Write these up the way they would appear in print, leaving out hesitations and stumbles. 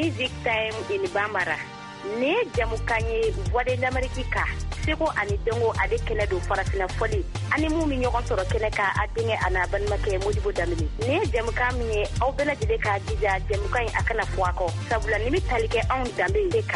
Music Time in Bambara. Ne jamukanye voix de l'Amérique ka. Seko ani dongo ade kene do farafina foli. Ani mu mi ñogon soro kene ka adinge ana ban make Modibo Damini. Ne jamuka mi au bela jide ka jija jamuka akana fuako. Sabula nimi talike on dambe deka.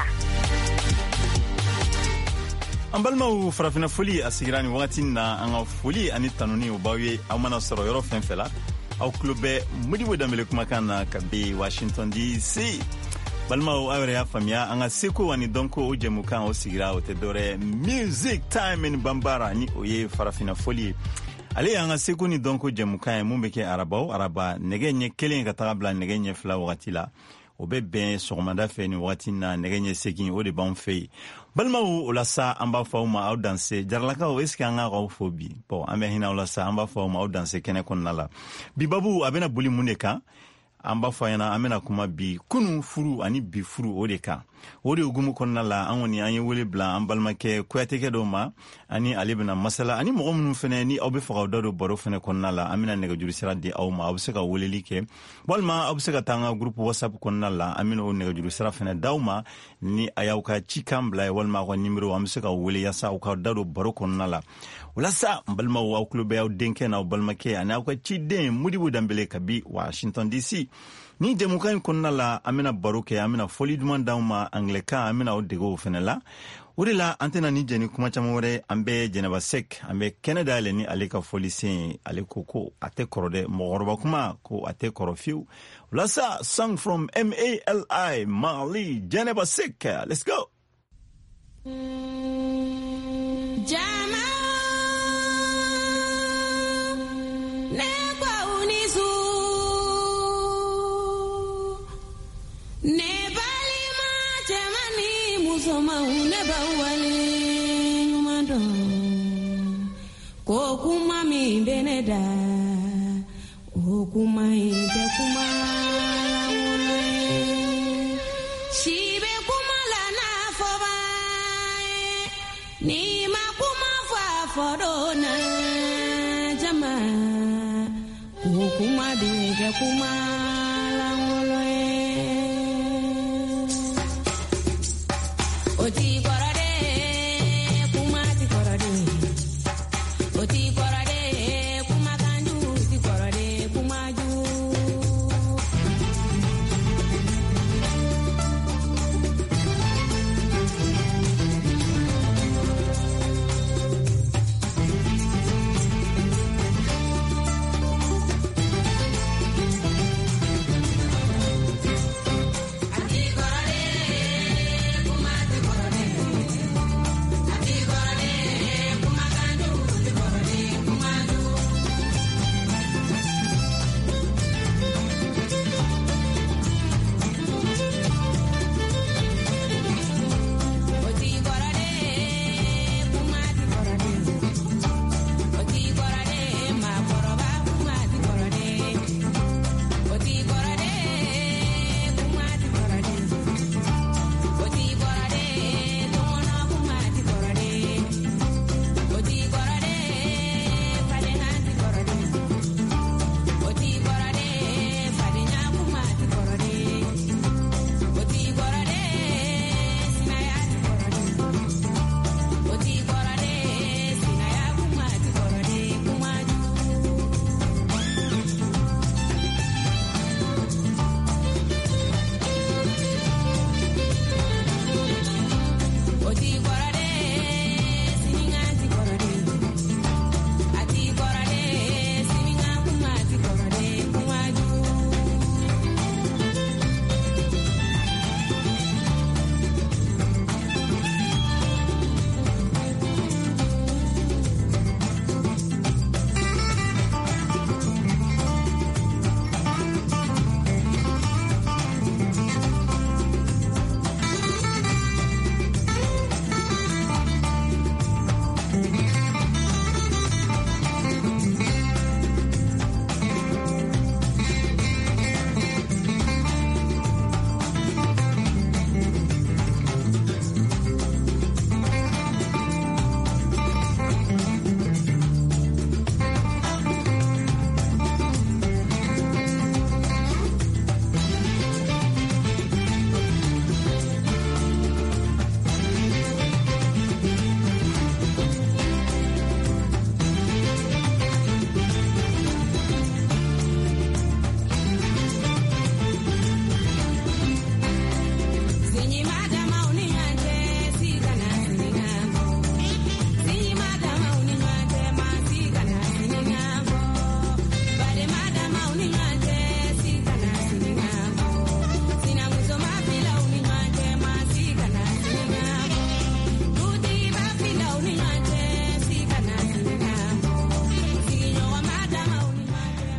An balimaw farafina foli a sigira ni wagati na an ka foli ani tanuni o b'aw ye aw mana sɔrɔ yɔrɔ fɛn fɛn la aw tulo bɛ Modibo Dambele kumakan na ka be Washington DC. Balimaw aw yɛrɛ y'a faamuya an ka seko ani dɔnko o jɛmukan o sigira o tɛ dɔwɛrɛ Music Time in Bambara ni o ye farafina foli ye. Ale y'an ka seko ni dɔnko jɛmukan ye mun bɛ kɛ araba nɛgɛ ɲɛ kelen ka taga bila nɛgɛ ɲɛ fila wagati la. O bɛ bɛn sɔgɔmada fɛ ni wagati na nɛgɛ ɲɛ segin o de b'anw fɛ yen. Balimaw o la sa an b'a fɔ aw ma aw danse jaralakaw est-ce que an ka k'aw fo bi bon an bɛ hinɛ aw la sa an b'a fɔ aw ma aw danse kɛnɛ kɔnɔna la bi babu a bɛna boli mun de kan an b'a fɔ ɲɛna an bɛna kuma bi kunun furu ani bi furu o de kan o de hukumu kɔnɔna la an kɔni an ye wele bila an balimakɛ kuyatekɛ dɔw ma ani ale bɛna masala ani mɔgɔ minnu fɛnɛ ni aw bɛ fɛ k'aw da don baro fɛnɛ kɔnɔna la an bɛna nɛgɛjuru sira di aw ma aw bɛ se ka weleli kɛ walima aw bɛ se ka taa an ka groupe WhatsApp kɔnɔna la an bɛna o nɛgɛjuru sira fɛnɛ d'aw ma ni a y'aw ka cikan bila ye walima aw ka numéro an bɛ se ka wele yaasa aw ka da don baro kɔnɔna la walasa n balimaw aw tulo bɛ aw denkɛ n'aw balimakɛ ani aw ka ciden Modibo Dambele kabi Washington DC. Ni jɛmukan in kɔnɔna la an bɛna baro kɛ an bɛna foli duman d'anw ma anglɛkan an bɛna o dege o fɛnɛ la o de la an tɛna ni jɛni kuma caman wɛrɛ an bɛ Jɛnɛba Sek an bɛ kɛnɛ dayɛlɛ ni ale ka foli sen ale ko a tɛ kɔrɔ dɛ mɔgɔkɔrɔba kuma ko a tɛ kɔrɔ fiyewu walasa song from MALI Mali Jɛnɛba Sek let's go. Kokuma mi beneda okuma ide kuma shibe kuma la na foba ni ma kuma fa fodona jama kokuma de kuma la wole oti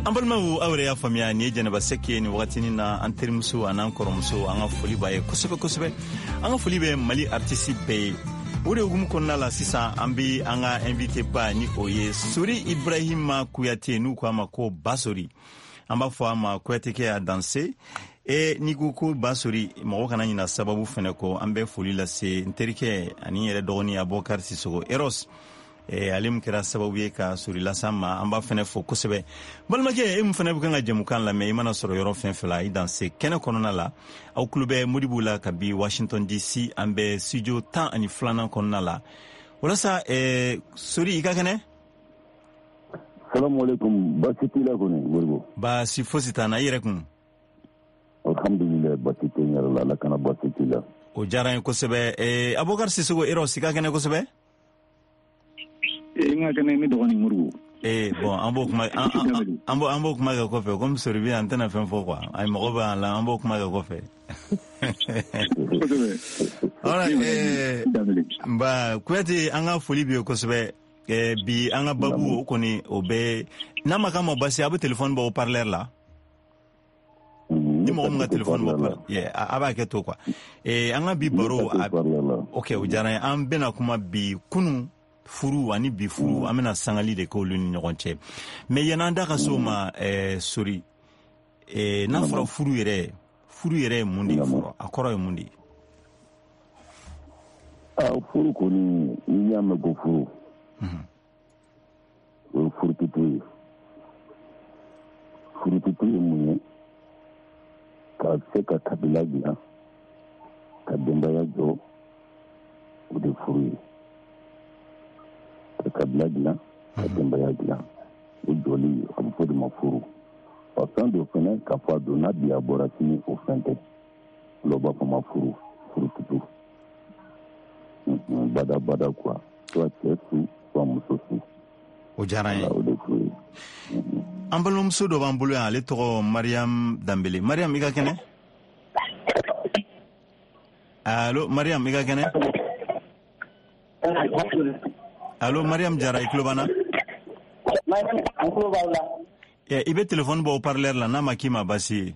balmaw awre ya famiya ni Janaba Seke ni wagati na an terimuso anan koromuso an ka foli b'a ye kosɛbɛ an ka foli bɛ Mali artiste bɛɛ ye. O de hukumu kɔnɔna la sisan an bɛ an ka invité ba ni o ye Sori Ibrahima Kuyate n'u ko a ma ko Basori. An b'a fɔ a ma Kuyateke a danse. Ni ko Basori mɔgɔ kana ɲina sababu fɛnɛ kɔ an bɛ foli lase n terikɛ ani yɛrɛ dɔgɔni Abubakar Sisoko Eros. Ale mun kɛra sababu ye ka Sori lasa ma an b'a fɛnɛ fɔ kosɛbɛ. Balimakɛ mun fɛnɛ bɛ kan ka jɛmukan lamɛn i mana sɔrɔ yɔrɔ fɛn fɛn la i danse kɛnɛ kɔnɔna la aw tulo bɛ Modibo la ka bi Washington DC an bɛ studio 12 kɔnɔna la. Walasa Sori i ka kɛnɛ. Salamu alaikum, basi tila kone Modibo. Basi fosi t'an na i yɛrɛ kun. Alhamdulillah, basi tila la kana basi tila. O diyara n ye kosɛbɛ. Abubakar Sisoko Eros i ka kɛnɛ kosɛbɛ. Nga kene mi dɔgɔni Modibo. Bon an b'o kuma kɛ kɔfɛ comme Sori bi an tɛna fɛn fɔ quoi. Ay mɔgɔ b'an la an b'o kuma kɛ kɔfɛ. Ba Kuyate an ka foli bɛ ye kosɛbɛ. Bi an ka babu o kɔni o bɛ n'a ma k'a ma basi a bɛ téléphone bɔ haut-parleur la. Ni mɔgɔ min ka téléphone bɔ a b'a kɛ to quoi. An ka bi baro ok o diyara n ye an bɛna kuma bi kunun furu ani bi furu an bɛna sangali de k'olu ni ɲɔgɔn cɛ mais yan'an da ka so ma Sori n'a fɔra furu yɛrɛ ye mun de ye fɔlɔ a kɔrɔ ye mun de ye. Furu kɔni n'i y'a mɛn ko furu o ye furutito ye. Furutito ye mun ye ka se ka kabila dilan ka denbaya jɔ o de furu ye. Ka kabila dilan ka denbaya dilan o jɔli a bɛ fɔ de ma furu. Wa fɛn dɔ fɛnɛ ka fɔ a don n'a bi a bɔra sini o fɛn tɛ olu b'a fɔ ma furutito. Bada quoi soit cɛ su soit muso su. O diyara n ye. An balimamuso dɔ b'an bolo yan ale tɔgɔ Mariam Danbele. Mariam i ka kɛnɛ. Allo Mariam i ka kɛnɛ. Allo Mariam Jara i tulo b'an na. I bɛ téléphone bɔ haut-parleur la n'a ma k'i ma basi ye.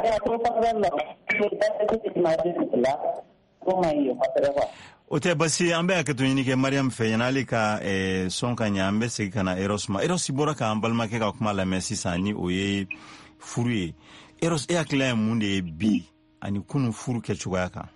O tɛ basi an bɛ hakɛto ɲini kɛ Mariam fɛ yan'ale ka sɔn ka ɲɛ an bɛ segin ka na Eros ma. Eros bɔra k'an balimakɛ ka kuma lamɛn sisan ni o ye furu ye. Eros e hakilila ye mun de ye bi ani kunun furu kɛcogoya kan.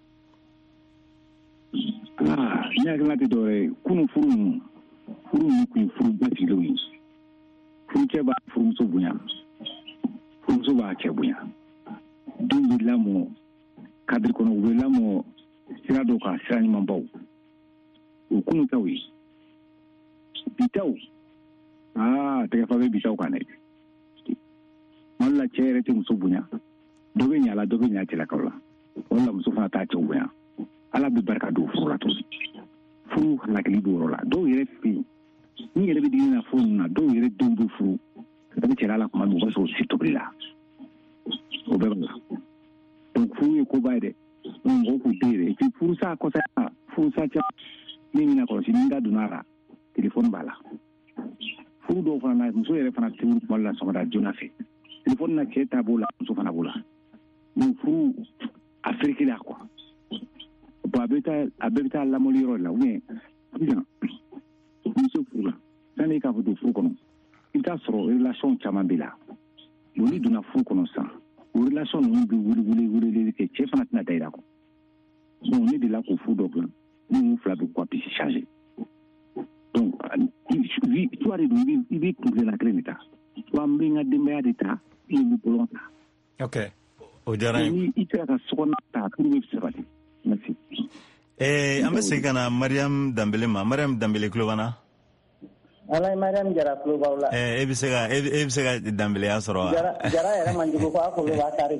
Ne hakilina tɛ dɔwɛrɛ ye kunun furu ninnu kun ye furu basigilenw ye. Furucɛ b'a furumuso bonya furumuso b'a cɛ bonya denw bɛ lamɔ kadiri kɔnɔ u bɛ lamɔ sira dɔw kan sira ɲumanbaw o kunun taw ye bitaw tɛgɛfa bɛ bitaw kan dɛ wala cɛ yɛrɛ tɛ muso bonya dɔ bɛ ɲa la dɔ bɛ ɲa cɛlakaw la wala muso fana t'a cɛw bonya ala bɛ barika don furu la tuguni furu hakili b'o yɔrɔ la dɔw yɛrɛ fɛ yen ni yɛrɛ bɛ digi na furu ninnu na dɔw yɛrɛ denw bɛ furu ka bɛ cɛla la kuma min o b'a sɔrɔ o si tobili la o bɛɛ b'a la donc furu ye koba ye dɛ mɔgɔw k'u den yɛrɛ et puis furusa kɔsa furusa cɛ min bɛna kɔlɔsi ni da donna a la téléphone b'a la furu dɔw fana na muso yɛrɛ fana tɛ wuli kuma la sɔgɔmada joona fɛ téléphone na cɛ ta b'o la muso fana b'o la donc furu a ferekela quoi bon a bɛɛ bɛ taa lamɔli yɔrɔ la ou bien sisan muso furu la sanni k'a fɔ don furu kɔnɔ i bɛ taa sɔrɔ relation caman bɛ la bon n'i donna furu kɔnɔ sisan o relation ninnu bɛ wuli kɛ cɛ fana tɛna da i la quoi donc ne delila k'o furu dɔ dilan ne n'u fila bɛ quoi puis changer donc toi de don i bɛ kuntilenna kelen de ta wa n bɛ n ka denbaya de ta i bɛ bɔlɔn ta. Ok o diyara n ye. I sera ka sokɔnɔna ta furu bɛ sabati merci. An bɛ segin ka na Mariam Danbele ma. Mariam Danbele tulo b'an na. Ala Mariam Jara tulo b'aw la. E bɛ se ka Danbeleya sɔrɔ wa. Jara yɛrɛ man jugu ko a kulo b'a kari.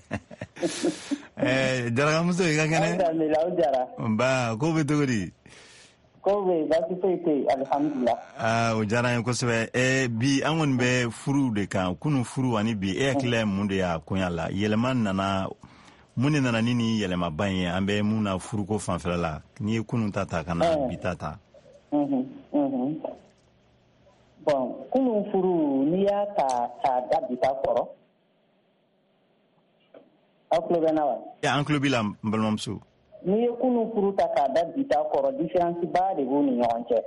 Jarakamuso i ka kɛnɛ. Danbele aw Jara. Nba ko bɛ cogo di. Ko bɛ baasi foyi tɛ yen alihamudulila. O diyara n ye kosɛbɛ. Bi an kɔni bɛ furu de kan kunun furu ani bi e hakili ye mun de y'a koɲa la yɛlɛma nana. Mun de nana ni yɛlɛmaba in ye an bɛ mun na furuko fanfɛla la n'i ye kunun ta ka na bi ta. bon kunun furu n'i y'a ta k'a da bi ta kɔrɔ aw tulo bɛ na wa an tulo b'i la n balimamuso n'i ye kunun furu ta k'a da bi ta kɔrɔ différence ba de b'u ni ɲɔgɔn cɛ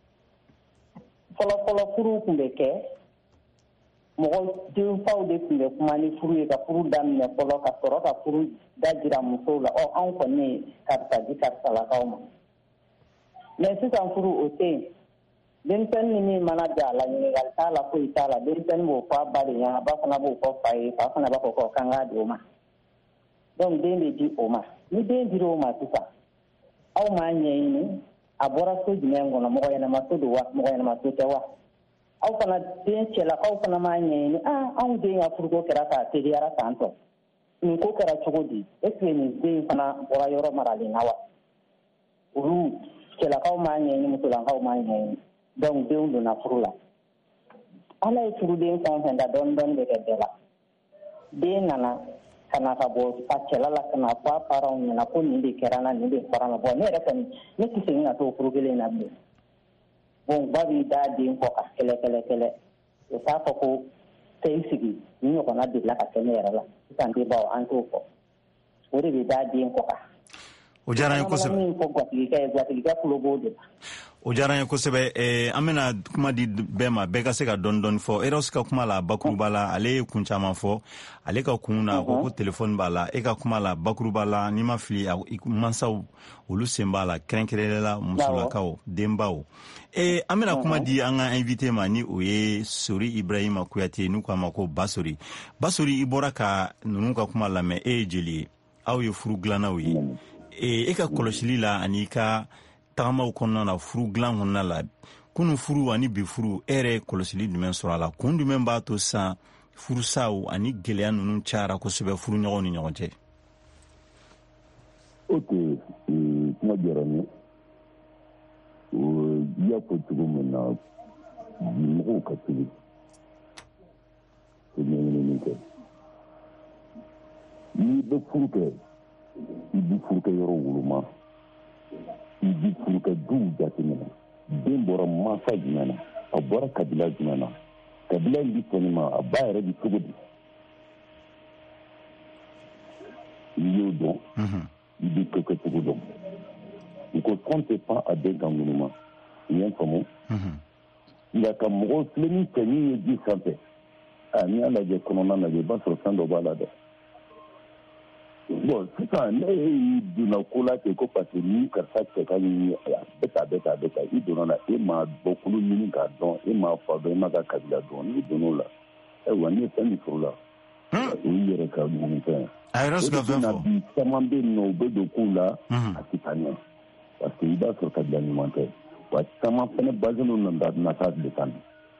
fɔlɔ furu tun bɛ kɛ mɔgɔ denfaw de tun bɛ kuma ni furu ye ka furu daminɛ fɔlɔ ka sɔrɔ ka furu da jira musow la anw kɔni ye karisa di karisalakaw ma mais sisan furu o tɛ yen denmisɛnnin ni min mana ja la ɲininkali t'a la foyi t'a la denmisɛnnin b'o fɔ a ba de ɲɛna ba fana b'o fɔ fa ye fa fana b'a fɔ ko kan k'a di o ma donc den bɛ di o ma ni den dira o ma sisan aw m'a ɲɛɲini a bɔra so jumɛn kɔnɔ mɔgɔ ɲɛnama so don wa mɔgɔ ɲɛnama so tɛ wa aw fana den cɛlakaw fana m'a ɲɛɲini anw den ka furuko kɛra k'a teliyara tan tɔ nin ko kɛra cogo di est ce que nin den fana bɔra yɔrɔ maralen na wa olu cɛlakaw m'a ɲɛɲini musolakaw m'a ɲɛɲini donc denw donna furu la ala ye furuden fɛn o fɛn da dɔɔni dɔɔni bɛ kɛ bɛɛ la den nana ka na ka bɔ a cɛla la ka na fɔ a parents ɲɛna ko nin de kɛra n na nin de fɔra n na bon ne yɛrɛ kɔni ne tɛ segin ka t'o furu kelen na bilen bon ba b'i da den kɔ ka kɛlɛ o t'a fɔ ko tɛ i sigi ni ɲɔgɔnna delila ka kɛ ne yɛrɛ la sisan denbaw an t'o fɔ o de bɛ da den kɔ kan o diyara n ye kosɛbɛ min fɔ gwatigikɛ tulo b'o de la o diyara n ye kosɛbɛ an bɛna kuma di bɛɛ ma bɛɛ ka se ka dɔɔni dɔɔni fɔ Eros ka kuma la bakuruba la ale ye kun caman fɔ ale ka kun na ko téléphone b'a la e ka kuma la bakuruba la n'i ma fili mansaw olu sen b'a la kɛrɛnkɛrɛnnenya la musolakaw denbaw an bɛna kuma di an ka invité ma ni o ye Sori Ibrahima Kuyate n'u k'a ma ko Basori i bɔra ka ninnu ka kuma lamɛn e ye jeli ye aw ye furu dilannaw ye e ka kɔlɔsili la ani ka tagamaw kɔnɔna na furu dilan kɔnɔna la kunun furu ani bi furu e yɛrɛ kɔlɔsili jumɛn sɔrɔ a la kun jumɛn b'a to sisan furusaw ani gɛlɛya ninnu cayara kosɛbɛ furuɲɔgɔnw ni ɲɔgɔn cɛ o tɛ kuma diyara n ye i y'a fɔ cogo min na mɔgɔw ka teli ka ɲɛɲinini kɛ n'i bɛ furu kɛ i bɛ furukɛ yɔrɔ woloma i bɛ furukɛ duw jateminɛ den bɔra mansa jumɛn na a bɔra kabila jumɛn na kabila in bɛ sɔnni ma a ba yɛrɛ bɛ cogo di n'i y'o dɔn i bɛ kɛ cogo dɔn i ko fɛn tɛ pan a den kan ŋunuma i ye n faamu nka ka mɔgɔw filɛ ni cɛ min ye ji sanfɛ n'i y'a lajɛ kɔnɔna lajɛ i b'a sɔrɔ fɛn dɔ b'a la dɛ bon sisan ne y'i donna ko la ten ko parce que ni karisa cɛ ka ɲi bɛɛ ta i donna la e ma bɔkolo ɲini k'a dɔn e ma fa dɔn e ma ka kabila dɔn n'i donn'o la ayiwa ni fɛn min furu la o y'i yɛrɛ ka ɲini fɛn a yɛrɛ sɔrɔ fɛn fɔ bi caman bɛ yen nɔ u bɛ don kow la a tɛ taa ɲɛ parce que i b'a sɔrɔ kabila ɲuman tɛ wa caman fɛnɛ baselen don nata de kan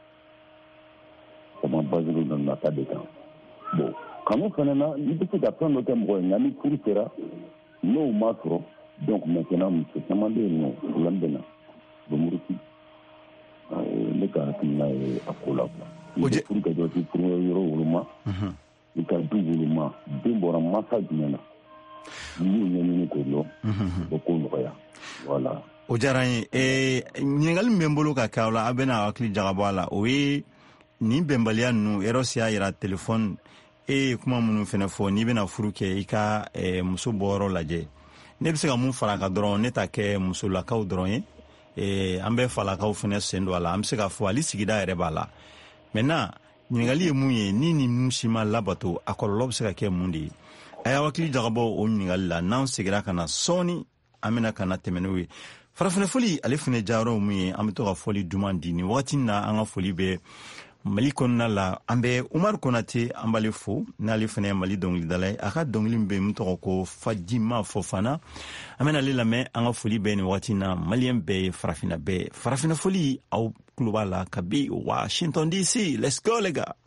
bon kanu fana na i bɛ se ka fɛn dɔ kɛ mɔgɔ ye nka ni furu sera n'o ma sɔrɔ donc maintenant muso caman bɛ yen nɔ problème bɛ na bɛ muruti ne ka hakilina ye a ko la quoi i bɛ furu kɛ dɔrɔn i furu yɔrɔ woloma i ka du woloma den bɔra mansa jumɛn na n'i y'o ɲɛɲini k'o dɔn o ko nɔgɔya voilà o diyara n ye ɲininkali min bɛ n bolo ka kɛ aw la a bɛna hakili jagabɔ a la o ye nin bɛnbaliya ninnu Eros y'a yira téléphone e ye kuma minnu fɛnɛ fɔ n'i bɛna furu kɛ i ka muso bɔyɔrɔ lajɛ ne bɛ se ka mun fara kan dɔrɔn ne ta kɛ musolakaw dɔrɔn ye an bɛ falakaw fɛnɛ sen don a la an bɛ se ka fɔ hali sigida yɛrɛ b'a la maintenant ɲininkali ye mun ye ni nin si ma labato a kɔlɔlɔ bɛ se ka kɛ mun de ye a y'a hakili jagabɔ o ɲininkali la n'an seginna ka na sɔɔni an bɛna ka na tɛmɛ n'o ye farafinɛfɔli ale fɛnɛ jayɔrɔ mun ye an bɛ to ka fɔli duman di nin wagati na an ka foli bɛ Mali kɔnɔna la an bɛ Umaru Konate an b'ale fo n'ale fɛnɛ ye Mali dɔnkilidala ye a ka dɔnkili min bɛ yen min tɔgɔ ko Fajima Fofana an bɛna ale lamɛn an ka foli bɛ nin wagati na Maliyɛn bɛɛ ye farafinna bɛɛ ye farafinɛfɔli aw tulo b'a la kabi Washington DC let's go les gars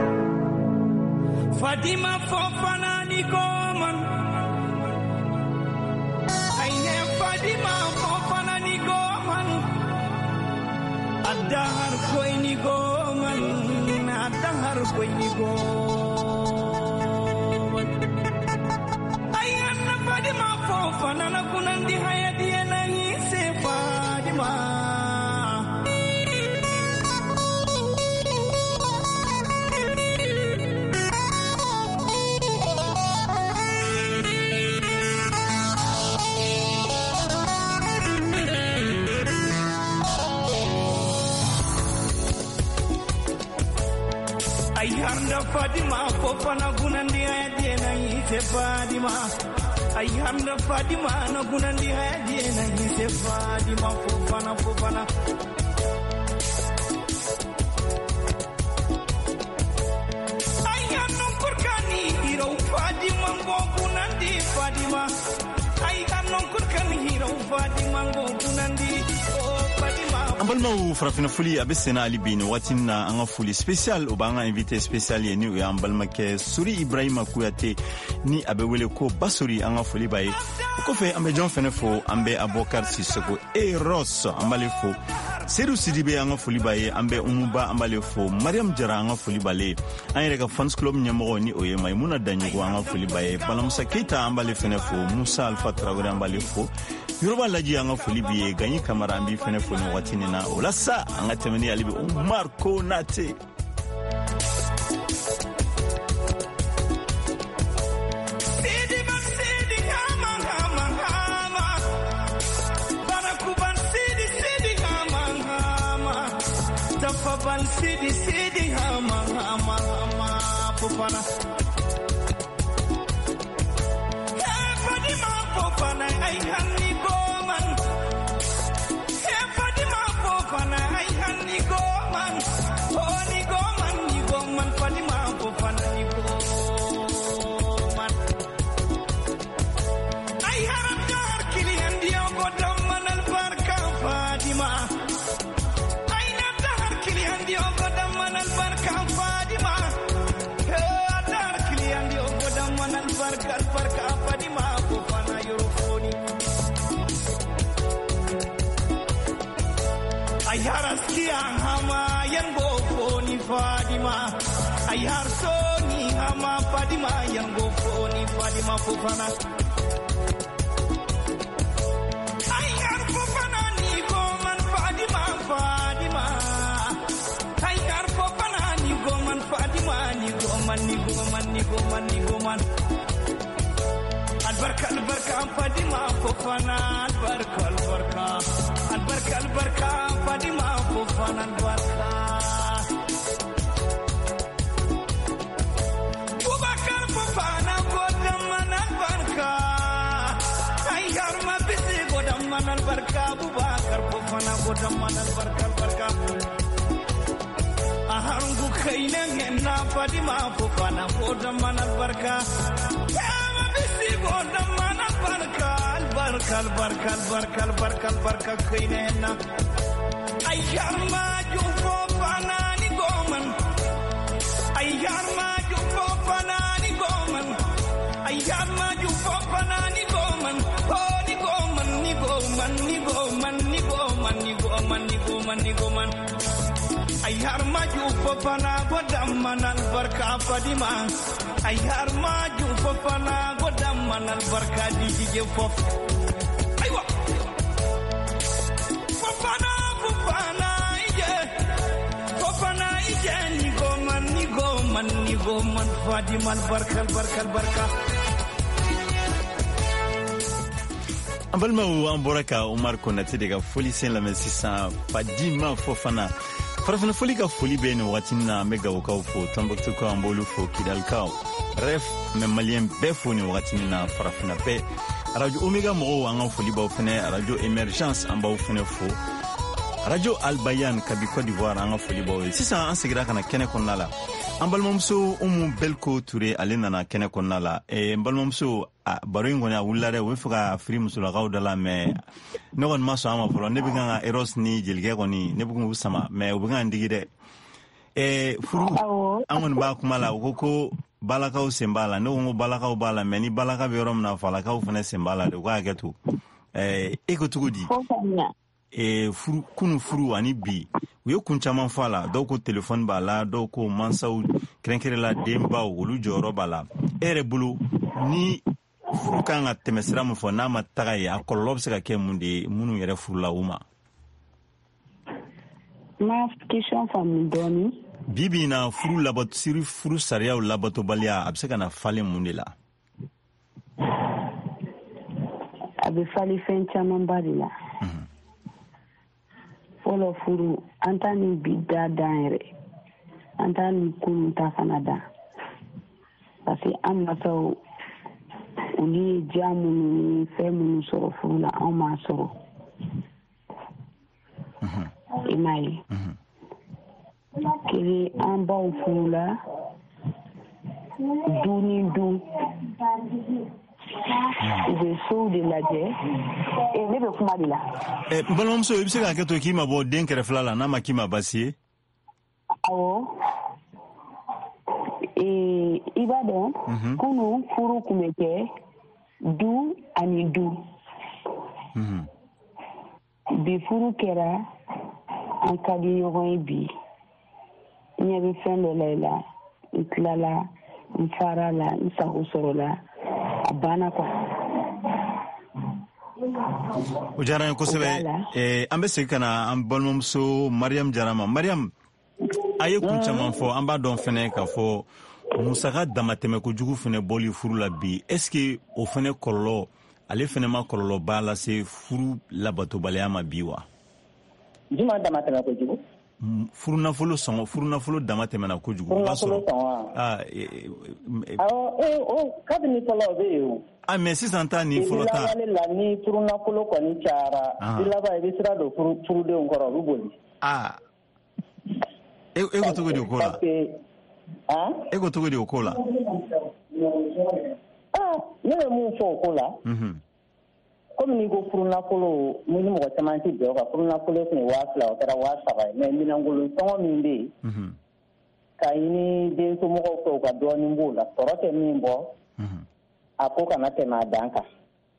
Fadima Fofana ni goman Aine Fadima Fofana ni goman Adahar koi ni goman Adahar koi ni goman Ayana Fadima Fofana na kunandi hayati na hise Fadima ay handa Fatima fofana gunandi ayadena yite Fatima ay handa Fatima na gunandi ayadena yite Fatima fofana ay handa kurkani hiro Fatima go gunandi Fatima ay handa kurkani hiro Fatima go gunandi Ambalma farafina fuli abesena ali bini watina anga fuli special obanga invité spécial yeni u ambalma ke Suri Ibrahima Kuyate ni abewele ko basuri anga fuli baye ko fe ambe John Fenefo ambe Abokar Sissoko e Ross ambale fo Seydou Sidibe anga fuli baye ambe Umuba ambale fo Mariam Jara anga fuli bale ayrega fans club nyamo ni oye Maimuna Danyigo anga fuli baye Balamusa Keita ambale Fenefo Musa Alpha Traoré ambale fo Yoruba laji anga foli biye ganyi kamara ambi fene foni watini na olasa anga temeni alibi Umar Konate Sidi hama popana Fatima popana ay hanni goman Fatima popana ay hanni goman ni goman Fatima popana ni goman ay haram dar kilian dia godam manal barka Fatima ay nadar kilian dia godam manal barka Fatima dar kilian dia godam manal barka Fatima popana yorofoni ayar askiya hama yan gofoni Fatima ayar soni hama Fatima yan gofoni Fatima popana ayar popana ni goman Fatima ayar popana ni goman Fatima ni goman البركة فاطمة فوفانا البركة فاطمة فوفانا البركة بوبكر فوفانا قدمنا البركة أيار ما بيسي قدمنا البركة بوبكر فوفانا قدمنا البركة أهرنكو خينا هنا فاطمة فوفانا قدمنا البركة البركة خيننا أيار ما جوفو فناني قومن أيار ما جوفو فناني قومن أيار ما جوفو فناني قومن نيغومن أيار ما جوفو فنا قدام البركة فاطمة أيار ما جوفو فنا قدام البركة دي جوفو أيوة فوفانا إجا نيغومن فاطمة البركة Ambalma amboraka Umar Konate daga foli sen la mesisa Fatima Fofana farafina foli ka foli bene watina mega wakaw fo Tombouctou ko ambolu fo Kidal kaw ref me malien be fo ni watina farafina be radio Omega mo anga foli ba fene radio Emergence amba fene fo radio Albayan kabi Côte d'Ivoire anga foli ba sisa an sigira kana kene konnala ambalmamso Belko Touré alena na kene konnala mbalmamso baro ngoni awulare we fuka free musula gawdala me nogon maso ama folo ne biganga eros ni jilge goni ne bugu sama me ubinga ndigide furu angon ba kumala ko balakaw sembala no ngo balakaw bala me ni balaka be rom na falakaw fune sembala de kwa getu eko tugudi furu kunu furu ani bi uyo kunchaman fala doko telefone bala doko mansaw krenkere la demba wolu joro bala ere bulu ni furu kanga temesira mu fo na mataga ya kollob se ka ke mundi munu yere furu la uma ma question fam doni bibi na furu labot siri furu sariya labato balia abse kana fale mundi la abe fali fencha mambadila folo furu antani bidda daire an t'a ni ko min ta fana da parce que an masaw olu ye diya minnu ni fɛn minnu sɔrɔ furu la anw m'a sɔrɔ i m'a ye kelen an baw furu la du ni du u bɛ sow de lajɛ ne bɛ kuma de la balimamuso i bɛ se k'a kɛ to k'i ma bɔ den kɛrɛfɛla la n'a ma k'i ma basi ye awɔ i b'a dɔn kunun furu tun bɛ kɛ du ani du bi furu kɛra an ka di ɲɔgɔn ye bi n ɲɛ bɛ fɛn dɔ la i la n tilala n fara la n sago sɔrɔ la a banna quoi. o diyara n ye kosɛbɛ an bɛ segin ka na an balimamuso Mariam Jara ma. Mariam, a ye kun caman fɔ an b'a dɔn fɛnɛ k'a fɔ musaka damatɛmɛ kojugu fɛnɛ bɔli furu la bi est-ce que o fɛnɛ kɔlɔlɔ ale fɛnɛ ma kɔlɔlɔba lase furu labatobaliya ma bi wa? Juma damatɛmɛ kojugu? Furu nafolo sɔngɔ, furu nafolo damatɛmɛna kojugu. Furu nafolo sɔngɔ kabini fɔlɔ o bɛ yen o. Mais sisan ta ni fɔlɔ ta. Ni la ni furu nafolo kɔni cayara i laban i bɛ sira don furudenw kɔrɔ u bɛ boli. E ko cogo di o ko la? E ko cogo di o ko la? Ne bɛ mun fɔ o ko la. Komi n'i ko furu nafolo ni mɔgɔ caman tɛ jɛ o kan furu nafolo tun ye 2000 o kɛra 3000 mais minɛnkolon sɔngɔ min bɛ yen ka ɲini densomɔgɔw fɛ u ka dɔɔnin b'o la sɔrɔ tɛ min bɔ a ko kana tɛmɛ a dan kan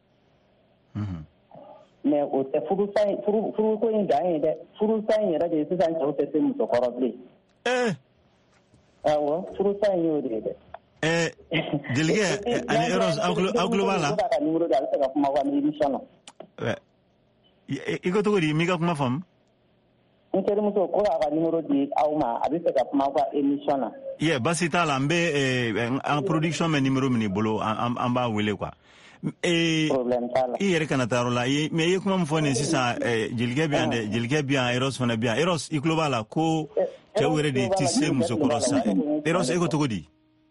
mais o tɛ furuko in dan ye dɛ furusa in yɛrɛ de ye sisan cɛw tɛ se musokɔrɔ bilen awɔ furusa in y'o de ye dɛ. Jelikɛ ani Eros aw tulo b'a la? I ko cogo di m'i ka kuma faamu? N terimuso ko k'a ka numéro di aw ma a bɛ fɛ ka kuma aw ka émission na. Basi t'a la n bɛ an production bɛ numéro min bolo an b'a wele quoi. Problème t'a la. I yɛrɛ kana taa yɔrɔ la mais i ye kuma min fɔ nin sisan jelikɛ bɛ yan dɛ jelikɛ bɛ yan Eros fana bɛ yan Eros i tulo b'a la ko cɛw yɛrɛ de tɛ se musokɔrɔ sisan Eros e ko cogo di?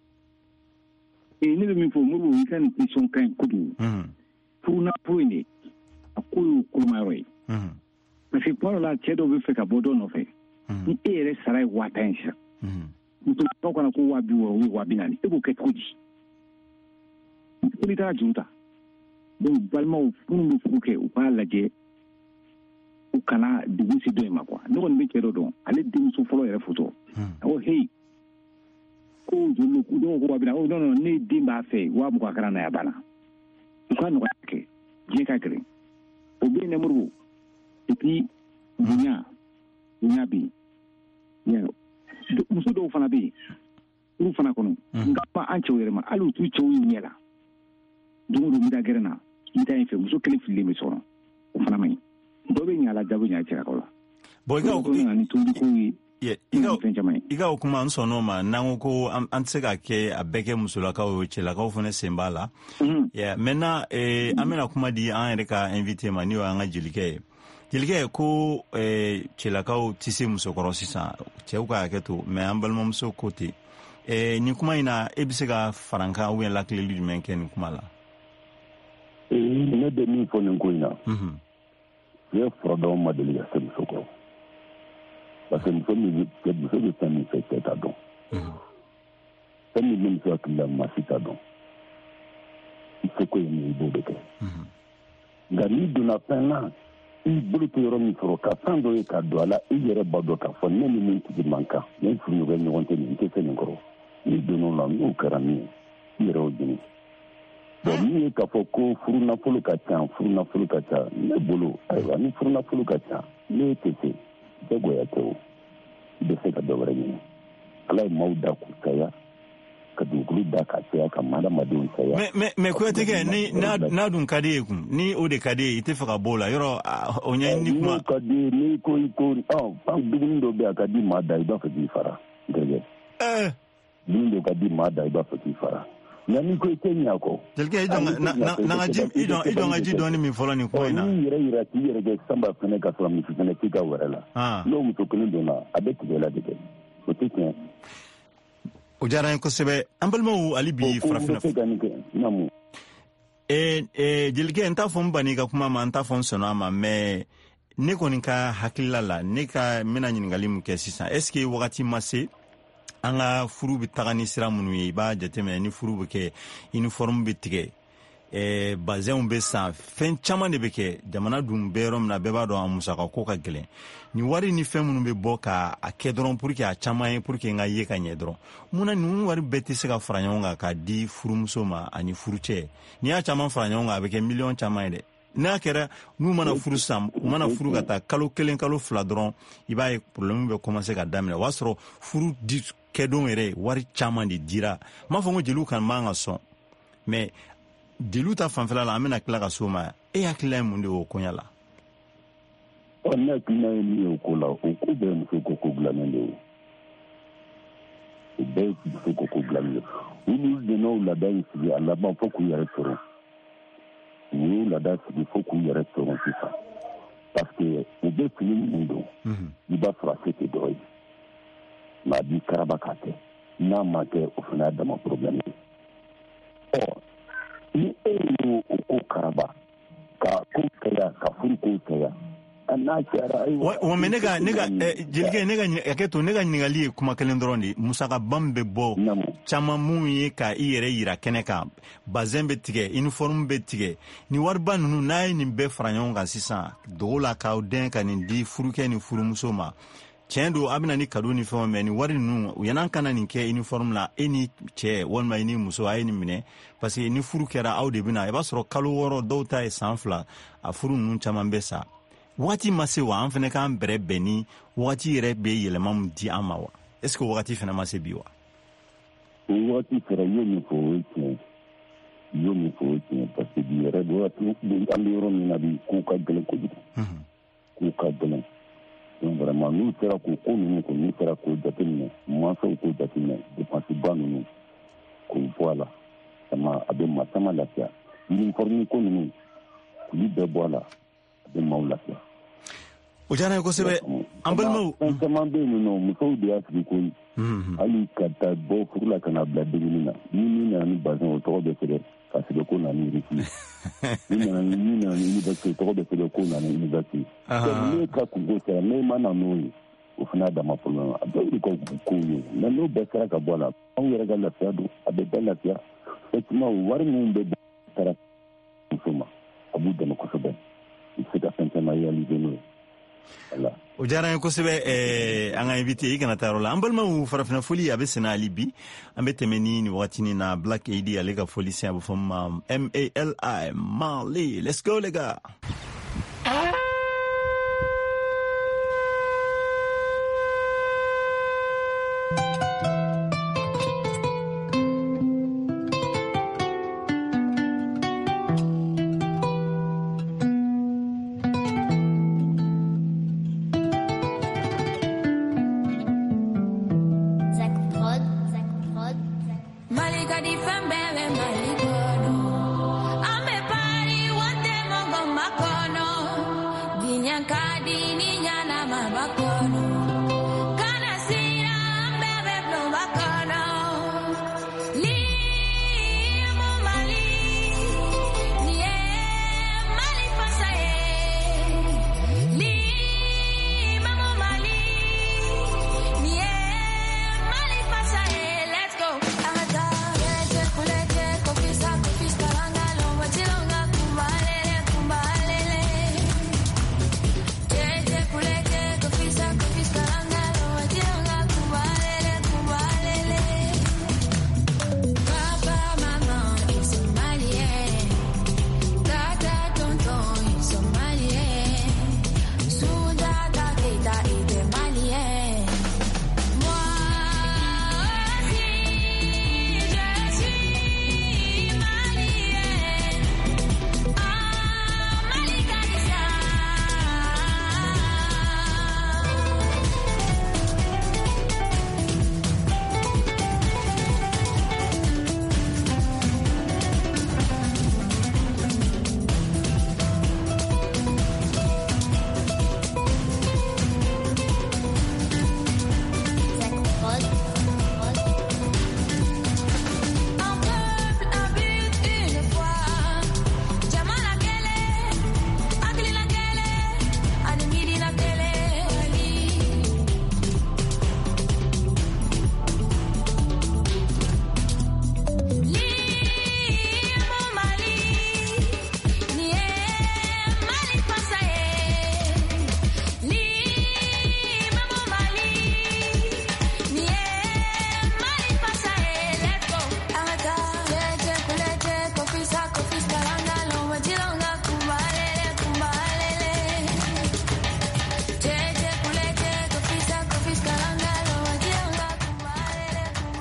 Ne bɛ min fɔ Modibo i ka nin question ka ɲi kojugu furu nafolo in de a ko y'o kolomayɔrɔ ye parce que kuma dɔ la cɛ dɔw bɛ fɛ ka bɔ dɔ nɔfɛ ni e yɛrɛ sara ye 10,000 sisan musokɔrɔbaw kana ko 60,000 o ye 40,000 e b'o kɛ cogo di ko n'i taara juru ta donc balimaw minnu bɛ furu kɛ u k'a lajɛ u kana degun se dɔ in ma quoi ne kɔni bɛ cɛ dɔ dɔn ale denmuso fɔlɔ yɛrɛ fotɔ a ko hey ko jolu ko dɔw ko abina o non ne den b'a fɛ wa mugan kɛra na ya bana u ka nɔgɔya kɛ diɲɛ ka gɛlɛn o bɛ ne Modibo et puis bonya bɛ yen muso dɔw fana bɛ yen olu fana kɔnɔ nka ba an cɛw yɛrɛ ma hali u t'u cɛw ye ɲɛ la don o don n bɛ taa gɛrɛn na n bɛ taa yen fɛ muso kelen fililen bɛ sɔrɔ o fana man ɲi dɔw bɛ ɲɛ a la dɔ bɛ ɲɛ a cɛlakaw la bon i ka o kuma n sɔnn'o ma n'an ko an tɛ se ka kɛ a bɛɛ kɛ musolakaw ye cɛlakaw fana sen b'a la maintenant an bɛna kuma di an yɛrɛ ka invité ma n'o y'an ka jelikɛ ye jelikɛ ko cɛlakaw tɛ se musokɔrɔ sisan cɛw ka hakɛ to mais an balimamuso ko ten nin kuma in na e bɛ se ka fara n kan ou bien lakileli jumɛn kɛ nin kuma la? Ne bɛ min fɔ nin ko in na n ye furadɔw ma deli ka se musokɔrɔ parce que muso bɛ fɛn min fɛ cɛ t'a dɔn fɛn min bɛ muso hakili la maa si t'a dɔn i se ko ye min i b'o de kɛ nka n'i donna fɛn na i bolo tɛ yɔrɔ min sɔrɔ ka fɛn dɔ ye k'a don a la i yɛrɛ b'a dɔn k'a fɔ ne ni min tigi man kan ne furuɲɔgɔn ɲɔgɔn tɛ nin n tɛ se nin kɔrɔ n'i donn'o la n'o kɛra min ye i yɛrɛ y'o dimi bon min ye k'a fɔ ko furu nafolo ka ca ne bolo ayiwa ni furu nafolo ka ca ne tɛ se jagoya tɛ o i bɛ se ka dɔ wɛrɛ ɲini ala ye maaw da k'u caya ka dugukolo da k'a caya ka adamadenw caya. mais Kuyatɛkɛ ni n'a dun ka di ye kun ni o de ka di ye i tɛ fɛ ka bɔ o la yɔrɔ o ɲɛɲini kuma. n'o ka di ye n'i ko dumuni dɔ bɛ yen a ka di maa da i b'a fɛ k'i fara n terikɛ. dumuni dɔ ka di maa da i b'a fɛ k'i fara. nka n'i ko i tɛ ɲɛ a kɔ. jelikɛ i dɔn ka ji dɔɔni min fɔlɔ nin kuma in na. n'i yɛrɛ yira k'i yɛrɛ kɛ sanba fɛnɛ ka sɔrɔ misi fɛnɛ k'i ka wɛrɛ la. n'o muso kelen donna a bɛ tigɛ la de kɛ o tɛ tiɲɛ. o diyara n ye kosɛbɛ an balimaw hali bi farafina jelikɛ n t'a fɔ n banni ka kuma ma n t'a fɔ n sɔnna a ma mais ne kɔni ka hakilila la ne ka bɛna ɲininkali min kɛ sisan est ce que wagati ma se an ka furu bɛ taga ni sira minnu ye i b'a jateminɛ ni furu bɛ kɛ uniforme bɛ tigɛ bazɛnw bɛ san fɛn caman de bɛ kɛ jamana dun bɛɛ yɔrɔ min na bɛɛ b'a dɔn a musaka ko ka gɛlɛn ni wari ni fɛn minnu bɛ bɔ ka a kɛ dɔrɔn pour que a caman ye pour que n ka ye ka ɲɛ dɔrɔn munna ninnu wari bɛɛ tɛ se ka fara ɲɔgɔn kan k'a di furumuso ma ani furucɛ n'i y'a caman fara ɲɔgɔn kan a bɛ kɛ miliyɔn caman ye dɛ n'a kɛra n'u mana furu san u mana furu ka taa kalo 1 kalo 2 dɔrɔn i b'a ye problème bɛ commencer ka daminɛ o b'a sɔrɔ furu di kɛdon yɛrɛ wari caman de dira m'a fɔ n ko jeliw kan man ka sɔn mais jeliw ta fanfɛla la an bɛna tila ka s'o ma e hakilila ye mun de o koɲa la ne hakilina ye min ye o ko la o ko bɛɛ ye muso ko ko dilannen de o bɛɛ ye muso ko ko dilannen de n'olu donna o laada in sigi a laban fo k'u yɛrɛ sɔrɔ u y'o laada sigi fo k'u yɛrɛ sɔrɔ sisan parce que u bɛ fini minnu don i b'a sɔrɔ a se tɛ dɔ ye nka a b'i karaba k'a kɛ n'a ma kɛ o fana y'a dama problème ye ni e y'o o ko karaba ka ko kɛya ka furu ko kɛya n'a kɛra wa mais ne ka jelikɛ ne ka hakɛ to ne ka ɲininkali ye kuma kelen dɔrɔn de musakaban bɛ bɔ caman mun ye ka i yɛrɛ yira kɛnɛ kan bazɛn bɛ tigɛ uniforme bɛ tigɛ ni wariba ninnu n'a ye nin bɛɛ fara ɲɔgɔn kan sisan dogo la k'aw den ka nin di furukɛ ni furumuso ma tiɲɛ don a bɛna ni kado ni fɛnw mɛ ni wari ninnu u yan'an kana nin kɛ uniforme la e ni cɛ walima i ni muso a ye nin minɛ parce que ni furu kɛra aw de bɛna i b'a sɔrɔ kalo 6 dɔw ta ye san 2 a furu ninnu caman bɛ sa wagati ma se wa an fana k'an bɛrɛ bɛn ni wagati yɛrɛ bɛ yɛlɛma min di an ma wa est ce que wagati fana ma se bi wa o wagati sera i ye min fɔ o ye tiɲɛ parce que bi yɛrɛ wagati an bɛ yɔrɔ min na bi kow ka gɛlɛn kojugu kow ka gɛlɛn donc vraiment n'u sera k'o ko ninnu kɔ n'u sera k'o jateminɛ mansaw k'o jateminɛ dépense ba ninnu k'o bɔ a la a bɛ maa caman lafiya uniforme ko ninnu k'olu bɛɛ bɔ a la a bɛ maaw lafiya o diyara n ye kosɛbɛ an balimaw fɛn caman bɛ yen nɔ musow de y'a sigi koyi hali ka taa bɔ furu la ka na bila dumuni na ni min nana ni bazɛn o tɔgɔ bɛ sɛbɛn ka sɛbɛn ko nana irisi min nana ni université o tɔgɔ bɛ sɛbɛn ko nana université ne ka kungo sera ne ma na n'o ye o fana dama problème a bɛɛ de ka kow ye mais n'o bɛɛ sera ka bɔ a la anw yɛrɛ ka lafiya don a bɛ bɛɛ lafiya effectivement wari minnu bɛ bɔ sara muso ma a b'u dɛmɛ kosɛbɛ i bɛ se ka fɛn caman réaliser n'o ye o diyara n ye kosɛbɛ an ka invité i kana taa yɔrɔ la an balimaw farafina foli a bɛ senna hali bi an bɛ tɛmɛ ni nin wagatinin na Black AD ale ka foli sen a bɛ fɔ ma MALI Mali let's go les gars Fisa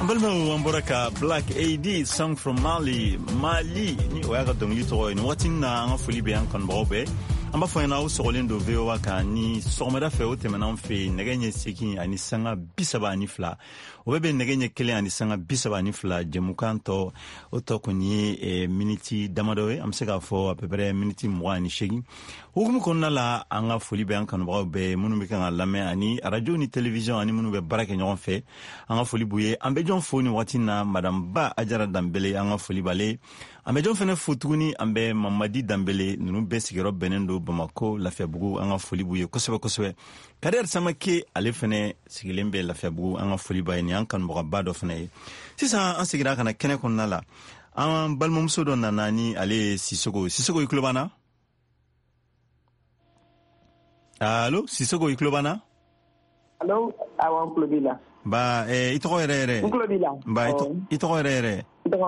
balma wamboraka Black AD song from Mali ni oyaga dongli to ni watina anga foli be an kan bobe amba fo na usogolin do VOA ka ni somada fe o temana mfe negenye siki ani sanga bisaba ni fla obebe negenye kele ani sanga bisaba ni fla jemukanto otokuni minute damadowe amsega fo a peu près minute mwani shegi hukumu konna la anga foli be an kan bobe munu be kan lame ani radio ni television ani munu be barake nyon fe anga foli buye ambe jon foni watina madame Ba Ajara Dambele anga foli bale ambe jon fene futuni ambe Mamadi Dambele nunu be sigero benendo Bamako Lafiabugu anga foli buye kosebe kader samake ale fene sigilembe Lafiabugu anga foli baye ni an kan boga bado fene sisa an sigira kana kene konnala an balmumso don nanani ale Sisoko iklobana allo Sisoko iklobana allo awan klobila ba itoko ere ba itoko ere itoko